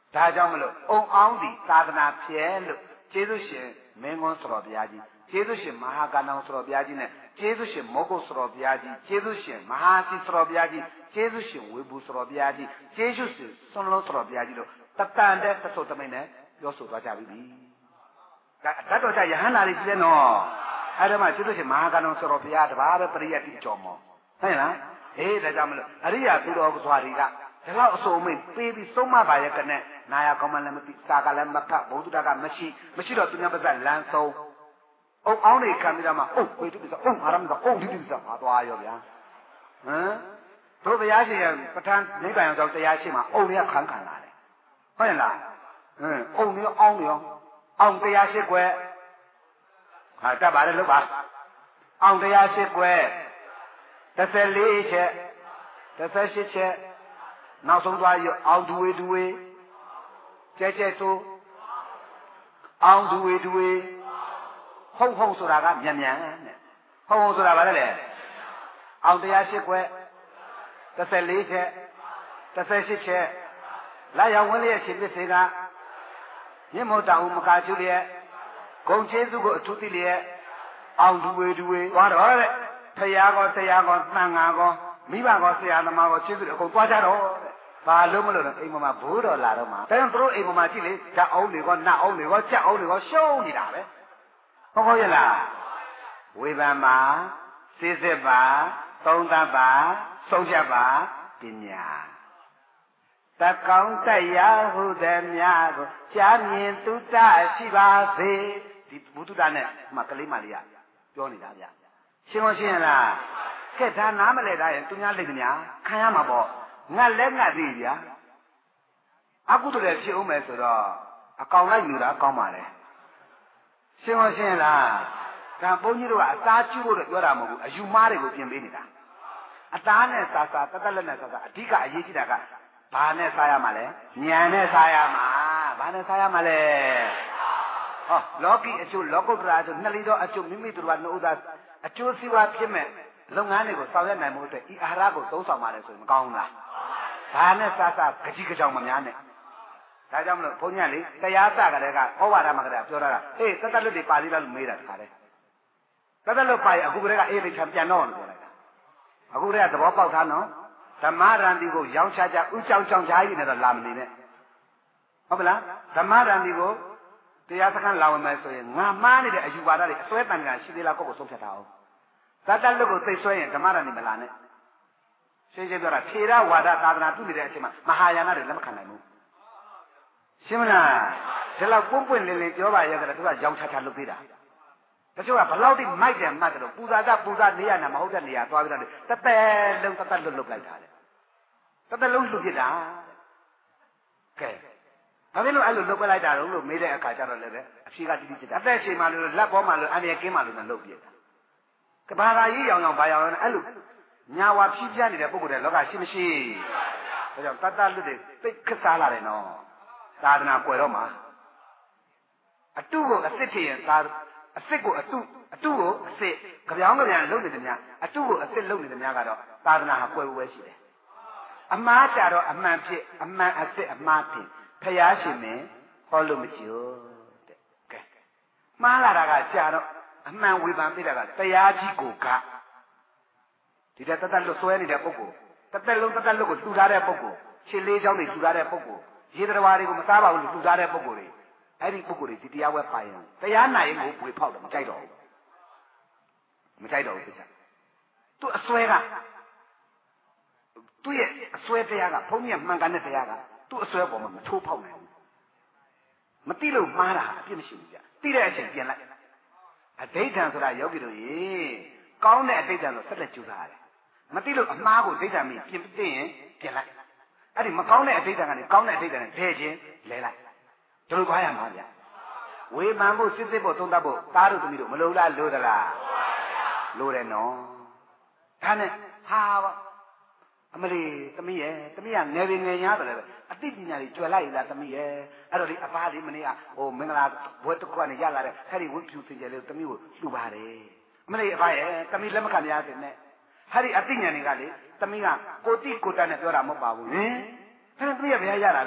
ဒါကြောင့်မလို့အုံအောင်ဒီသာသနာဖြဲလို့ကျေးဇူးရှင်မင်းကွန်းဆိုတော်ဘုရားကြီးကျေးဇူးရှင်မဟာကဏောင်ဆိုတော်ဘုရားကြီးနဲ့ကျေးဇူးရှင်မောဂုတ်ဆိုတော်ဘုရားကြီးကျေးဇူးရှင်မဟာစီဆိုတော်ဘုရားကြီးကျေးဇူးရှင်ဝေဘူးဆိုတော်ဘုရားကြီးကျေးဇူးရှင်စွန်လုံးဆိုတော်ဘုရားကြီးတို့တတန်တဲ့သစ္ဆုတ်တမိန်နဲ့ပြောဆိုသွားကြပြီဒါဓာတ်တော်ကြယဟန္တာလေးကြီးတဲ့နော်အဲ့ဒါမှကျေးဇူးရှင်မဟာကဏောင်ဆိုတော်ဘုရားတပါးပဲပရိယတ်တိအကျော်မောဟုတ်လားဟေးဒါကြောင့်မလို့အရိယာသူတော်စွာတွေကဒီလောက်အစုံမိတ်ပေးပြီးသုံးမပါရဲ့ကနဲ့နာယကောင်းမှလည်းမသိစာကလည်းမဖတ်ဘုဒ္ဓတာကမရှိတော့သူများပါးစပ်လမ်းဆုံးအုံအောင်နေခံပြီးတော့မှအုတ်ဝေတုပစ္စအုံအာရမကအုံဒီပစ္စပါသွားရောဗျာဟမ်တို့ဘုရားရှင်ပဋ္ဌာန်းနိဗ္ဗာန်ရောက်တရားရှိမှအုံတွေကခံလာတယ်ဟုတ်လားအုံတွေအောင်းတွေရောအောင်တရားရှိကွယ်ဟာတတ်ပါလေလို့ပါအောင်တရားရှိကွယ်14ချက်18ချက်နောက်ဆုံးသွားရအောင်ဒူဝေကျဲဆိုအောင်ဒူဝေဟုတ်ဆိုတာကမြန်တဲ့ဟုတ်ဆိုတာဗါလဲအောင်တရားရှိကွယ်14ချက်18ချက်လာရောက်ဝင်လျက်ရှင်ပစ္စေကမြင့်မို့တောင်မကာချူလျက်ဂုံကျေးဇူးကိုအထူးသိလျက်အောင်ဒူဝေသွားတော့တဲ့ဖရာကောဆရာကောတန်ဃာကောမိဘကောဆရာသမားကောကျေးဇူးတွေအကုန်သွားကြတော့ဘာလို့မလို့လဲအိမ်မှာဘိုးတော်လာတော့မှာဒါကြောင့်သူတို့အိမ်မှာကြည့်လေဓာတ်အောင်တွေကောနတ်အောင်တွေကောကြက်အောင်တွေကောရှုံးနေတာပဲဟုတ်ရဲ့လားဝေဘာမှာစစ်စစ်ပါသုံးသပ်ပါဆုံးဖြတ်ပါပညာတကောင်းတရားဟုသည်များကိုကြားမြင်တုတ္တရှိပါစေဒီဘုဒ္ဓတာနဲ့မှကလေးမလေးကပြောနေတာဗျရှင်းမရှင်းလားကဲဒါနားမလဲတာရင်သူများလိမ့်များခံရမှာပေါ့ငတ်လဲငတ်သေးဗျာအကုသိုလ်တွေဖြစ်အောင်မယ်ဆိုတော့အကောင်လိုက်လူတာကောင်းပါလေရှင်းမရှင်းလားဒါဘုန်းကြီးတို့ကအသားကျူးဖို့တော့ပြောတာမဟုတ်ဘူးအယူမားတွေကိုပြင်ပေးနေတာအသားနဲ့စားတသက်လက်နဲ့စားအဓိကအရေးကြီးတာကဘာနဲ့စားရမှာလဲဉာဏ်နဲ့စားရမှာဘာနဲ့စားရမှာလဲဟောလောကီအကျိုးလောကုတ္တရာအကျိုးနှစ်လီတော့အကျိုးမိမိတို့ကနှုတ်သားအကျိုးစီးပွားဖြစ်မဲ့လုပ်ငန်းတွေကိုဆောင်ရွက်နိုင်မှုအတွက်ဤအာဟာရကိုသုံးဆောင်ပါတယ်ဆိုရင်မကောင်းဘူးလားဘာနဲ့စားကြကြီးကြောင်မများနဲ့ဒါကြောင့်မလို့ဘုန်းကြီးကလေတရားစကလည်းကဩဝါဒမှာကလည်းပြောတာကအေးတသက်လွတ်တွေပါဠိလားလို့မေးတာတခါတည်းတသက်လွတ်ပါရင်အခုကလေးကအေးလေးချပြန်တော့လို့ပြောလိုက်တာအခုတည်းကသဘောပေါက်သားနော်ဓမ္မရန်တီကိုရောင်းချကြဥကြောင်ချားကြီးနဲ့တော့လာမနေနဲ့ဟုတ်ပလားဓမ္မရန်တီကိုတရားစခန်းလာဝင်မယ်ဆိုရင်ငါမှားနေတဲ့အယူဝါဒတွေအစွဲတန်ကြရှိသေးလားကိုယ့်ကိုဆုံးဖြတ်တာအောင်တသက်လွတ်ကိုသိဆွဲရင်ဓမ္မရန်တီမလာနဲ့ရှင်းပြောတာထေရဝါဒသာသနာပြုနေတဲ့အချိန်မှာမဟာယာနတွေလက်မခံနိုင်ဘူးရှင်းမလားဒီလောက်ပွင့်လင်းလင်းပြောပါရဲ့ကတည်းကသူကရောင်ချလုပ်သေးတာတချို့ကဘလောက်တိမိုက်တယ်မှတ်တယ်လို့ပူဇာနေရနာမဟုတ်တဲ့နေရာသွားပြီးတော့တသက်လုံးတသက်လွတ်လုပ်လိုက်တာလေတသက်လုံးလွတ်ပြစ်တာကဲဘာဖြစ်လို့အဲ့လိုလုပ်ပလိုက်တာတော့လို့မေးတဲ့အခါကျတော့လည်းပဲအဖြေကတိတိကျကျအသက်ရှင်မှလို့လက်ပေါ်မှလို့အန္တရာယ်ကင်းမှလို့လည်းလုပ်ပြစ်တာကဘာသာကြီးရောင်ဘာရောင်အဲ့လိုညာဝါဖြီးပြနေတဲ့ပုဂ္ဂိုလ်တွေလောကရှိမရှိဒါကြောင့်တသက်လွတ်တွေသိခက်စားလာတယ်နော်သာသနာကွယ်တော့မှာအတုကိုအစ်စ်ဖြစ်ရင်သာအစ်စ်ကိုအတုကိုအစ်စ်ကြပြောင်းကြပြန်လုပ်နေတယ်များအတုကိုအစ်စ်လုပ်နေတယ်များကတော့သာသနာဟာကွယ်ဝဲရှိတယ်အမှားကြတော့အမှန်ဖြစ်အမှန်အစ်စ်အမှားဖြစ်ဖျားရှင်မင်းဟောလို့မကြိုးတဲ့ကဲမှားလာတာကကြာတော့အမှန်ဝေဖန်ပြတာကတရားကြီးကိုကဒီတသက်လွတ်ဆွဲနေတဲ့ပုဂ္ဂိုလ်တသက်လုံးတသက်လွတ်ကိုလှူထားတဲ့ပုဂ္ဂိုလ်ခြေလေးချောင်းတွေလှူထားတဲ့ပုဂ္ဂိုလ်ရေတဘာတွေကိုမစားပါဘူးလို့လှူထားတဲ့ပုဂ္ဂိုလ်တွေအဲ့ဒီပုဂ္ဂိုလ်တွေဒီတရားဝဲပါရင်တရားနိုင်ကိုပွေဖောက်တယ်မကြိုက်တော့ဘူးဖြစ်ချင်သူအစွဲကသူ့ရဲ့အစွဲတရားကဘုန်းကြီးကမှန်ကန်တဲ့တရားကသူ့အစွဲပေါ်မှာမထိုးဖောက်နိုင်ဘူးမသိလို့မှားတာအပြစ်မရှိဘူးကြာသိတဲ့အချိန်ပြန်လိုက်အဋိဋ္ဌံဆိုတာယောဂီတို့ရေကောင်းတဲ့အဋိဋ္ဌံဆိုဆက်လက်ကြိုးစားရတယ်မသိလို့အမှားကိုဒိဋ္ဌံမိပြင်သိရင်ပြန်လိုက်အဲ့ဒီမကောင်းတဲ့အဋိဋ္ဌံကနေကောင်းတဲ့အဋိဋ္ဌံနဲ့ဒဲခြင်းလဲလိုက်ဒီလိုသွားရမှာဗျဝေမှန်ဖို့စစ်စစ်ဖို့သုံးသပ်ဖို့သားတို့သမီးတို့မလိုလားလိုသလားလိုတယ်နော်ဒါနဲ့ဟာအမလီသမီးရဲ့သမီးကငယ်ပင်ငယ်ညားတယ်လေအသိပညာတွေကျွယ်လိုက်လားသမီးရဲ့အဲ့တော့ဒီအဖားလေးမနေ့ကဟိုမင်္ဂလာဘွဲတစ်ခုကနေရလာတဲ့အဲ့ဒီဝတ်ဖြူစင်ကြယ်လေးသမီးကိုလှူပါတယ်အမလီအဖားရဲ့သမီးလက်မခံရစေနဲ့အဲ့ဒီအသိဉာဏ်တွေကလေသမီးကကိုတိကိုတတ်နဲ့ပြောတာမဟုတ်ပါဘူးဟင်အဲ့ဒါသမီးကဘယ်ရတာတော့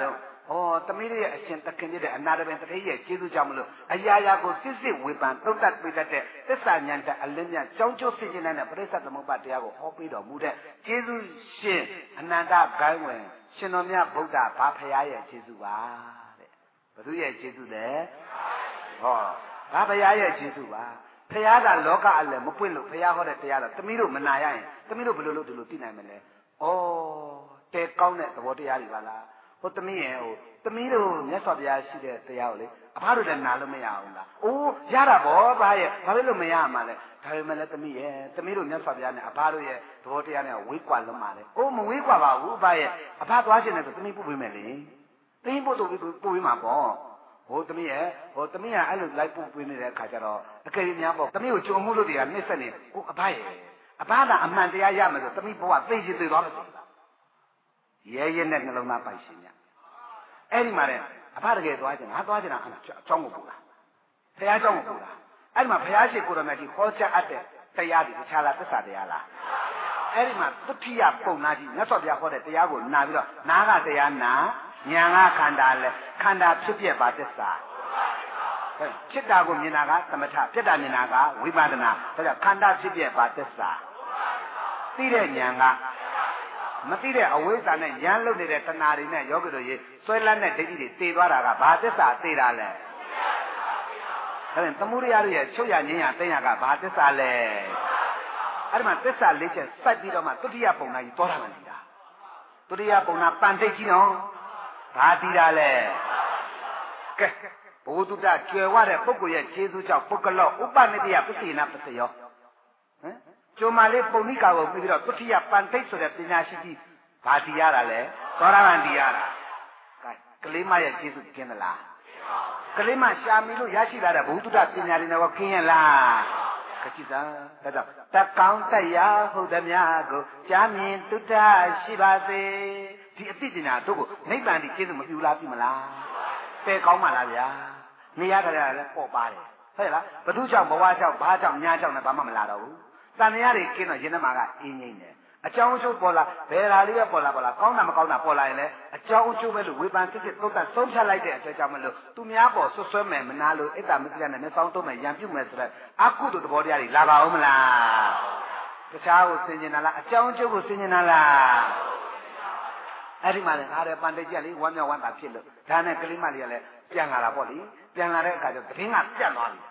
သမီးရဲ့အရှင်သခင်ရဲ့အနာတပင်တထေးရဲ့ကျေးဇူးကြောင့်မလို့အရာရာကိုစစ်စစ်ဝေဖန်သုံးသပ်ပေးတတ်တဲ့သစ္စာဉာဏ်တဲ့အလင်းမြတ်ကြောင်းကျိုးသိခြင်းနဲ့ပရိစ္ဆေသမုပ္ပါတရားကိုဟောပေးတော်မူတဲ့ကျေးဇူးရှင်အနန္တဂိုင်းဝင်ရှင်တော်မြတ်ဗုဒ္ဓဘာဖရာရဲ့ကျေးဇူးပါတဲ့ဘုသူရဲ့ကျေးဇူးလဲဘာဖရာရဲ့ကျေးဇူးပါဖရာကလောကအလယ်မပွင့်လို့ဖရာဟောတဲ့တရားတော့သမီးတို့မနာရရင်သမီးတို့ဘယ်လိုလုပ်ဒီလိုသိနိုင်မလဲတဲကောင်းတဲ့သဘောတရားတွေပါလားသမီးရဲ့သမီးတို့မြတ်စွာဘုရားရှိတဲ့တရားကိုလေအဖတို့လည်းနာလို့မရအောင်လားရတာဗောဘာရဲ့ဘာလို့မရမှာလဲဒါပေမဲ့လည်းသမီးတို့မြတ်စွာဘုရားနဲ့အဖတို့ရဲ့သဘောတရားနဲ့ဝေးကွာလုံးပါလေမဝေးကွာပါဘူးဘာရဲ့အဖသွားခြင်းနဲ့ဆိုသမီးပို့ပေးမယ်လေသမီးပို့ပေးမှာပေါ့သမီးသမီးကအဲ့လိုလိုက်ပို့ပေးနေတဲ့အခါကျတော့အကယ်၍များပေါ့သမီးကိုကြုံမှုလို့တွေကနှိမ့်ဆက်နေအဖရဲ့အဖကအမှန်တရားရမယ်ဆိုသမီးဘဝသိချင်သိသွားမယ်ရဲရဲနဲ့နှလုံးသားပိုက်ရှင်ညအဲ့ဒီမှာလည်းအဖတကယ်သွားချင်တာအကြောင်းကိုပို့တာဘုရားเจ้าကိုပို့တာအဲ့ဒီမှာဘုရားရှိခိုးရမယ်ဒီခေါ်ချက်အပ်တဲ့တရားဒီတခြားလားသစ္စာတရားလားအဲ့ဒီမှာသုတိယပုံနာကြီးမြတ်စွာဘုရားဟောတဲ့တရားကိုနာပြီးတော့နာကတရားနာဉာဏ်ကခန္ဓာလဲခန္ဓာဖြစ်ပြပါသစ္စာဖြစ်တာကိုမြင်တာကသမထပြက်တာမြင်တာကဝိပဿနာဒါကြောင့်ခန္ဓာဖြစ်ပြပါသစ္စာသိတဲ့ဉာဏ်ကမသိတဲ့အဝိဇ္ဇာနဲ့ရမ်းလုံနေတဲ့တဏှာတွေနဲ့ယောဂီတို့ရေဆွဲလန်းတဲ့ဒိဋ္ဌိတွေတည်သွားတာကဘာသစ္စာသိတာလဲဒါပြန်သမုဒိယတို့ရဲ့ချုပ်ရငြင်းရသိရကဘာသစ္စာလဲအဲ့ဒီမှာသစ္စာ၄ချက်စိုက်ပြီးတော့မှဒုတိယပုံနာကြီးသောတာပန်နေတာဒုတိယပုံနာပန်တိတ်ကြီးနော်ဘာတည်တာလဲကဲဘုသူတ္တကျွယ်ဝတဲ့ပုဂ္ဂိုလ်ရဲ့ခြေစွကြောင့်ပုဂ္ဂလောဥပနိတယပစ္စေနာပစ္စယောကျုံမလေးပုံနိကာကိုပြီးတော့သုတိယပန်တိတ်ဆိုတဲ့ပညာရှိကြီးဘာတည်ရတာလဲသောတာပန်တည်ရတာကလေးမရဲ့ခြေစွကျင်းသလားကလေးမရှာမီလို့ရရှိလာတဲ့ဘုသူတ္တပညာတွေနဲ့ကင်းရလားခကြည့်သာဒါကြောင့်တကောင်းတရားဟုတ်သည်များကိုကြားမြင်တုတ္တရှိပါစေဒီအသိဉာဏ်တို့ကိုနိဗ္ဗာန်ဒီကျေးဇူးမပြုလားပြုမလားတဲကောင်းပါလားဗျာနေရတာလည်းပေါ့ပါတယ်ဟုတ်လားဘသူကြောင့်ဘဝကြောင့်ဘာကြောင့်ညာကြောင့်လည်းဘာမှမလာတော့ဘူးတန်တရားတွေကင်းတော့ရင်ထဲမှာကအင်းငိမ့်တယ်အကြောင်းအကျိုးပေါ်လာဘယ်ဟာလေးပဲပေါ်လာကောင်းတာမကောင်းတာပေါ်လာရင်လည်းအကြောင်းအကျိုးပဲလို့ဝေဖန်စစ်သုံးသပ်ဆုံးဖြတ်လိုက်တဲ့အတွက်ကြောင့်မလို့သူများပေါ်ဆွဆွဲမယ်မနာလို့အိတ်တာမစ္စရနဲ့မျက်စောင်းတုံးမယ်ရံပြုတ်မယ်ဆိုတော့အကုသိုလ်သဘောတရားတွေလာပါဦးမလားတခြားကိုဆင်ခြင်တာလားအကြောင်းအကျိုးကိုဆင်ခြင်တာလားအဲ့ဒီမှာလည်းအားရပန်တိတ်ကြီးကလေဝမ်းမြောက်ဝမ်းသာဖြစ်လို့ဒါနဲ့ကလေးမလေးကလည်းပြန်လာတာပေါ့လေပြန်လာတဲ့အခါကျတော့သတင်းကပြတ်သွားပြီ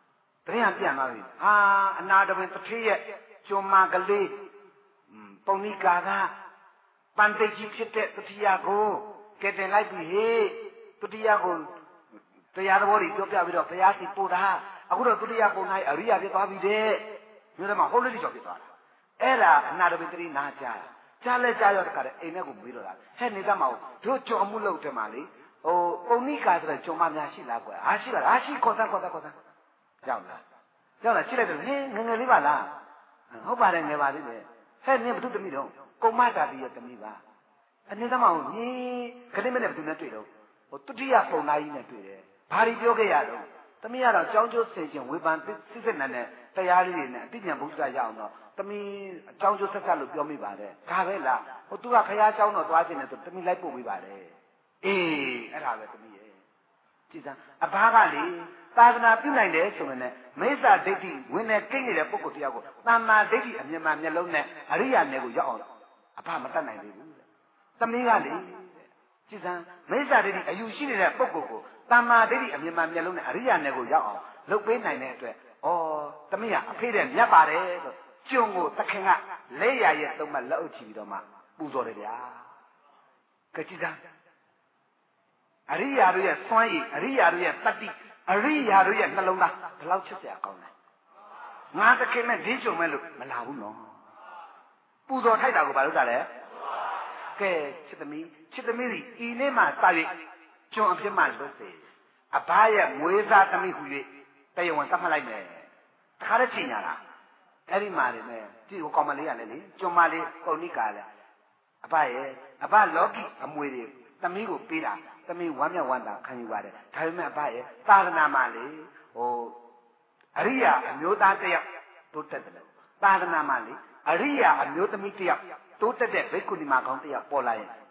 အနာတပင်တထေးရဲ့ကျွမ်းမကလေးပုံနိကာကပန်တိတ်ကြီးဖြစ်တဲ့တတိယကိုကဲတင်လိုက်ပြီဟေ့တတိယကိုတရားတော်တွေပြောပြပြီးတော့ဘုရားစီပို့တာအခုတော့တတိယပုံ၌အရိယာဖြစ်သွားပြီတဲ့မြို့ထဲမှာဟုတ်လို့ကြောက်ဖြစ်သွားတာအဲ့ဒါအနာတပင်တတိနာကြားကြားလဲကြားရောတခါတည်းအိမ်ထဲကိုမေးတော့တာဟဲ့နေသမောတို့ကြုံမှုလုပ်တယ်မှာလေပုံနိကာဆိုတဲ့ကြုံမများရှိလားကွယ်ရှိလားရှိခေါ်စမ်းကြောက်လားကြည့်လိုက်တော့ဟင်းငငယ်လေးပါလားဟုတ်ပါတယ်ငယ်ပါသေးတယ်ဟဲ့နင်ဘုသူတမိတော့ကုမ္မတာတိရဲ့တမိပါအနေသမောညီခလေးမနဲ့ဘသူနဲ့တွေ့တော့တတိယပုံနာကြီးနဲ့တွေ့တယ်ဘာတွေပြောခဲ့ရတော့တမိကတော့ကြောင်းကျိုးဆင်ရှင်ဝေဖန်စစ်နဲ့တရားလေးတွေနဲ့အတိညာဘုရားရအောင်တော့တမိအကြောင်းကျိုးဆက်ဆက်လို့ပြောမိပါတယ်ဒါပဲလားသူကခရားเจ้าတော့သွားခြင်းနဲ့ဆိုတမိလိုက်ပို့ပေးပါတယ်အေးအဲ့ဒါပဲတမိရဲ့ကြည်စမ်းအဘာကလေသာသနာပြုနိုင်တယ်ဆိုရင်လည်းမိစ္ဆာဒိဋ္ဌိဝင်နေကိန်းနေတဲ့ပုဂ္ဂိုလ်တရားကိုတမ္မာဒိဋ္ဌိအမြင်မှမျက်လုံးနဲ့အရိယာနယ်ကိုရောက်အောင်အဖမတတ်နိုင်သေးဘူးသမီးကလေကြည်စမ်းမိစ္ဆာဒိဋ္ဌိအယူရှိနေတဲ့ပုဂ္ဂိုလ်ကိုတမ္မာဒိဋ္ဌိအမြင်မှမျက်လုံးနဲ့အရိယာနယ်ကိုရောက်အောင်လုပ်ပေးနိုင်တဲ့အတွက်သမီးကအဖေတဲ့မြတ်ပါတယ်ဆိုကျွန်းကိုသခင်ကလက်ရရဲ့သုံးမှလက်အုပ်ချပြီးတော့မှပူဇော်တယ်ဗျာကြည်စမ်းအရိယာတို့ရဲ့စွမ်းရည်အရိယာတို့ရဲ့တတ္တိအရိယာတို့ရဲ့နှလုံးသားဘယ်လောက်ချစ်စရာကောင်းလဲငါသခင်နဲ့ဒင်းချုံမဲ့လို့မလာဘူးနော်ပူဇော်ထိုက်တာကိုဘာလို့တာလဲကဲချစ်သမီးစီဤနေ့မှစ၍ကျွန်အဖြစ်မှလွတ်စေအဘရဲ့မွေးစားသမီးဟူ၍တရားဝင်သတ်မှတ်လိုက်မယ်တခါတည်းချိန်ညာတာအဲ့ဒီမှာနေနဲ့ကြည့်ကိုကောင်မလေးကလည်းလေကျွန်မလေးပုံနိကာလည်းအဘလောကီအမွေတွေသမီးကိုပေးတာသမီးဝမ်းမြောက်ဝမ်းသာခံယူပါတယ်ဒါပေမဲ့အဘရဲ့သာသနာမှာလေအရိယာအမျိုးသားတစ်ယောက်တိုးတက်တယ်သာသနာမှာလေအရိယာအမျိုးသမီးတစ်ယောက်တိုးတက်တဲ့ဘိက္ခုနီမကောင်းတစ်ယောက်ပေါ်လာရင်အ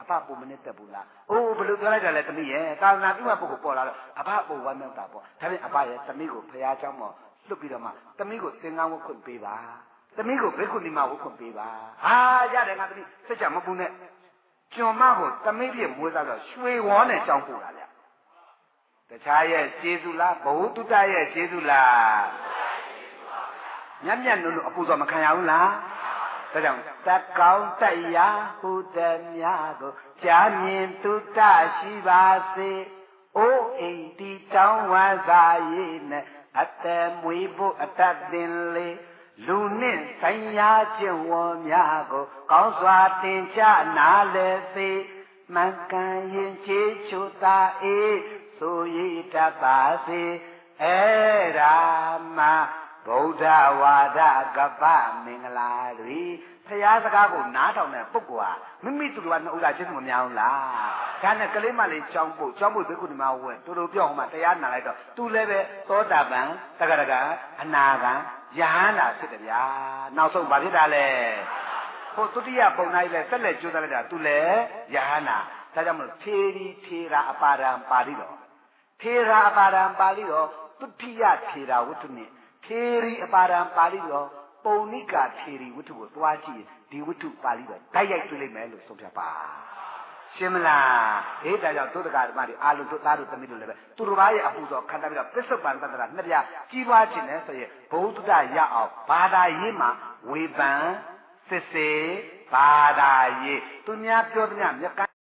ဖပုံမနဲ့တက်ဘူးလားအိုးဘယ်လိုပြောလိုက်ကြလဲသမီးရဲ့သာသနာ့ပြုမှပုဂ္ဂိုလ်ပေါ်လာတော့အဖပုံဝမ်းမြောက်တာပေါ့ဒါပေမဲ့အဖရဲ့သမီးကိုဖရာเจ้าမော်လွတ်ပြီးတော့မှသမီးကိုသင်္ကန်းဝတ်ခွင့်ပေးပါသမီးကိုဘိက္ခုနီမဝတ်ခွင့်ပေးပါဟာရတယ်ငါသမီးစက်ကြမပူနဲ့ကျွန်မကိုသမီးပြည့်မွေးသားတော့ရွှေဝေါနဲ့ကြောင်းပို့တာဗျတခြားရဲ့ကျေးဇူးလားဘဝတုတ္တရဲ့ကျေးဇူးလားမြတ်မြတ်နုံအပူတော်မခံရဘူးလားဒါကြောင့်တတ်ကောင်းတရားဟုသည်များကိုကြားမြင်တုတ္တရှိပါစေအိုးအိမ်တီတောင်းဝါစာရေးနဲ့အသက်မွေးဖို့အတတ်တင်လေလူနှင့်ဆိုင်ရာကျင့်ဝတ်များကိုကောင်းစွာသင်ကြားနားလည်စေမှန်ကန်ရင်ချေချိုသာအေးဆိုရတတ်ပါစေအဲ့ဒါမှဗုဒ္ဓဝါဒကပ္ပမင်္ဂလာတွေဖရာစကားကိုနားထောင်တဲ့ပုဂ္ဂိုလ်ဟာမိမိသူတော်ကနှုတ်လာခြင်းမများဘူးလားဒါနဲ့ကလေးမလေးကြောင်းပို့ဘိက္ခုနီမဝဲတူတူပြောအောင်မှတရားနာလိုက်တော့သူလည်းပဲသောတာပန်တက္ကရာအနာဂံယဟန္တာဖြစ်တယ်ဗျာနောက်ဆုံးဘာဖြစ်တာလဲဟိုသုတိယပုံနာကြီးလည်းဆက်လက်ကြိုးစားလိုက်တာသူလည်းယဟန္တာဒါကြောင့်မလို့ထေရီထေရာအပါဒံပါဠိတော်ထေရာအပါဒံပါဠိတော်သုတိယထေရာဝတ္ထုနဲ့ထေရီအပါဒံပါဠိတော်ပုံနိကာထေရီဝတ္ထုကိုသွားကြည့်ဒီဝတ္ထုပါဠိတော်ဓာတ်ရိုက်တွေ့လိမ့်မယ်လို့ဆုံးဖြတ်ပါရှင်းမလားဟေးဒါကြောင့်သုတ္တကဓမ္မတွေအာလုံတို့သားတို့သမီးတို့လည်းပဲသူတို့ဘာရဲ့အပူတော်ခန္ဓာပြီးတော့ပစ္စုပန်တတ္တရာနှစ်ပြကြီးပွားခြင်းနဲ့ဆိုရင်ဘုဒ္ဓရအောင်ဘာသာရေးမှာဝေဖန်စစ်စေဘာသာရေးသူများပြောသမျှမြတ်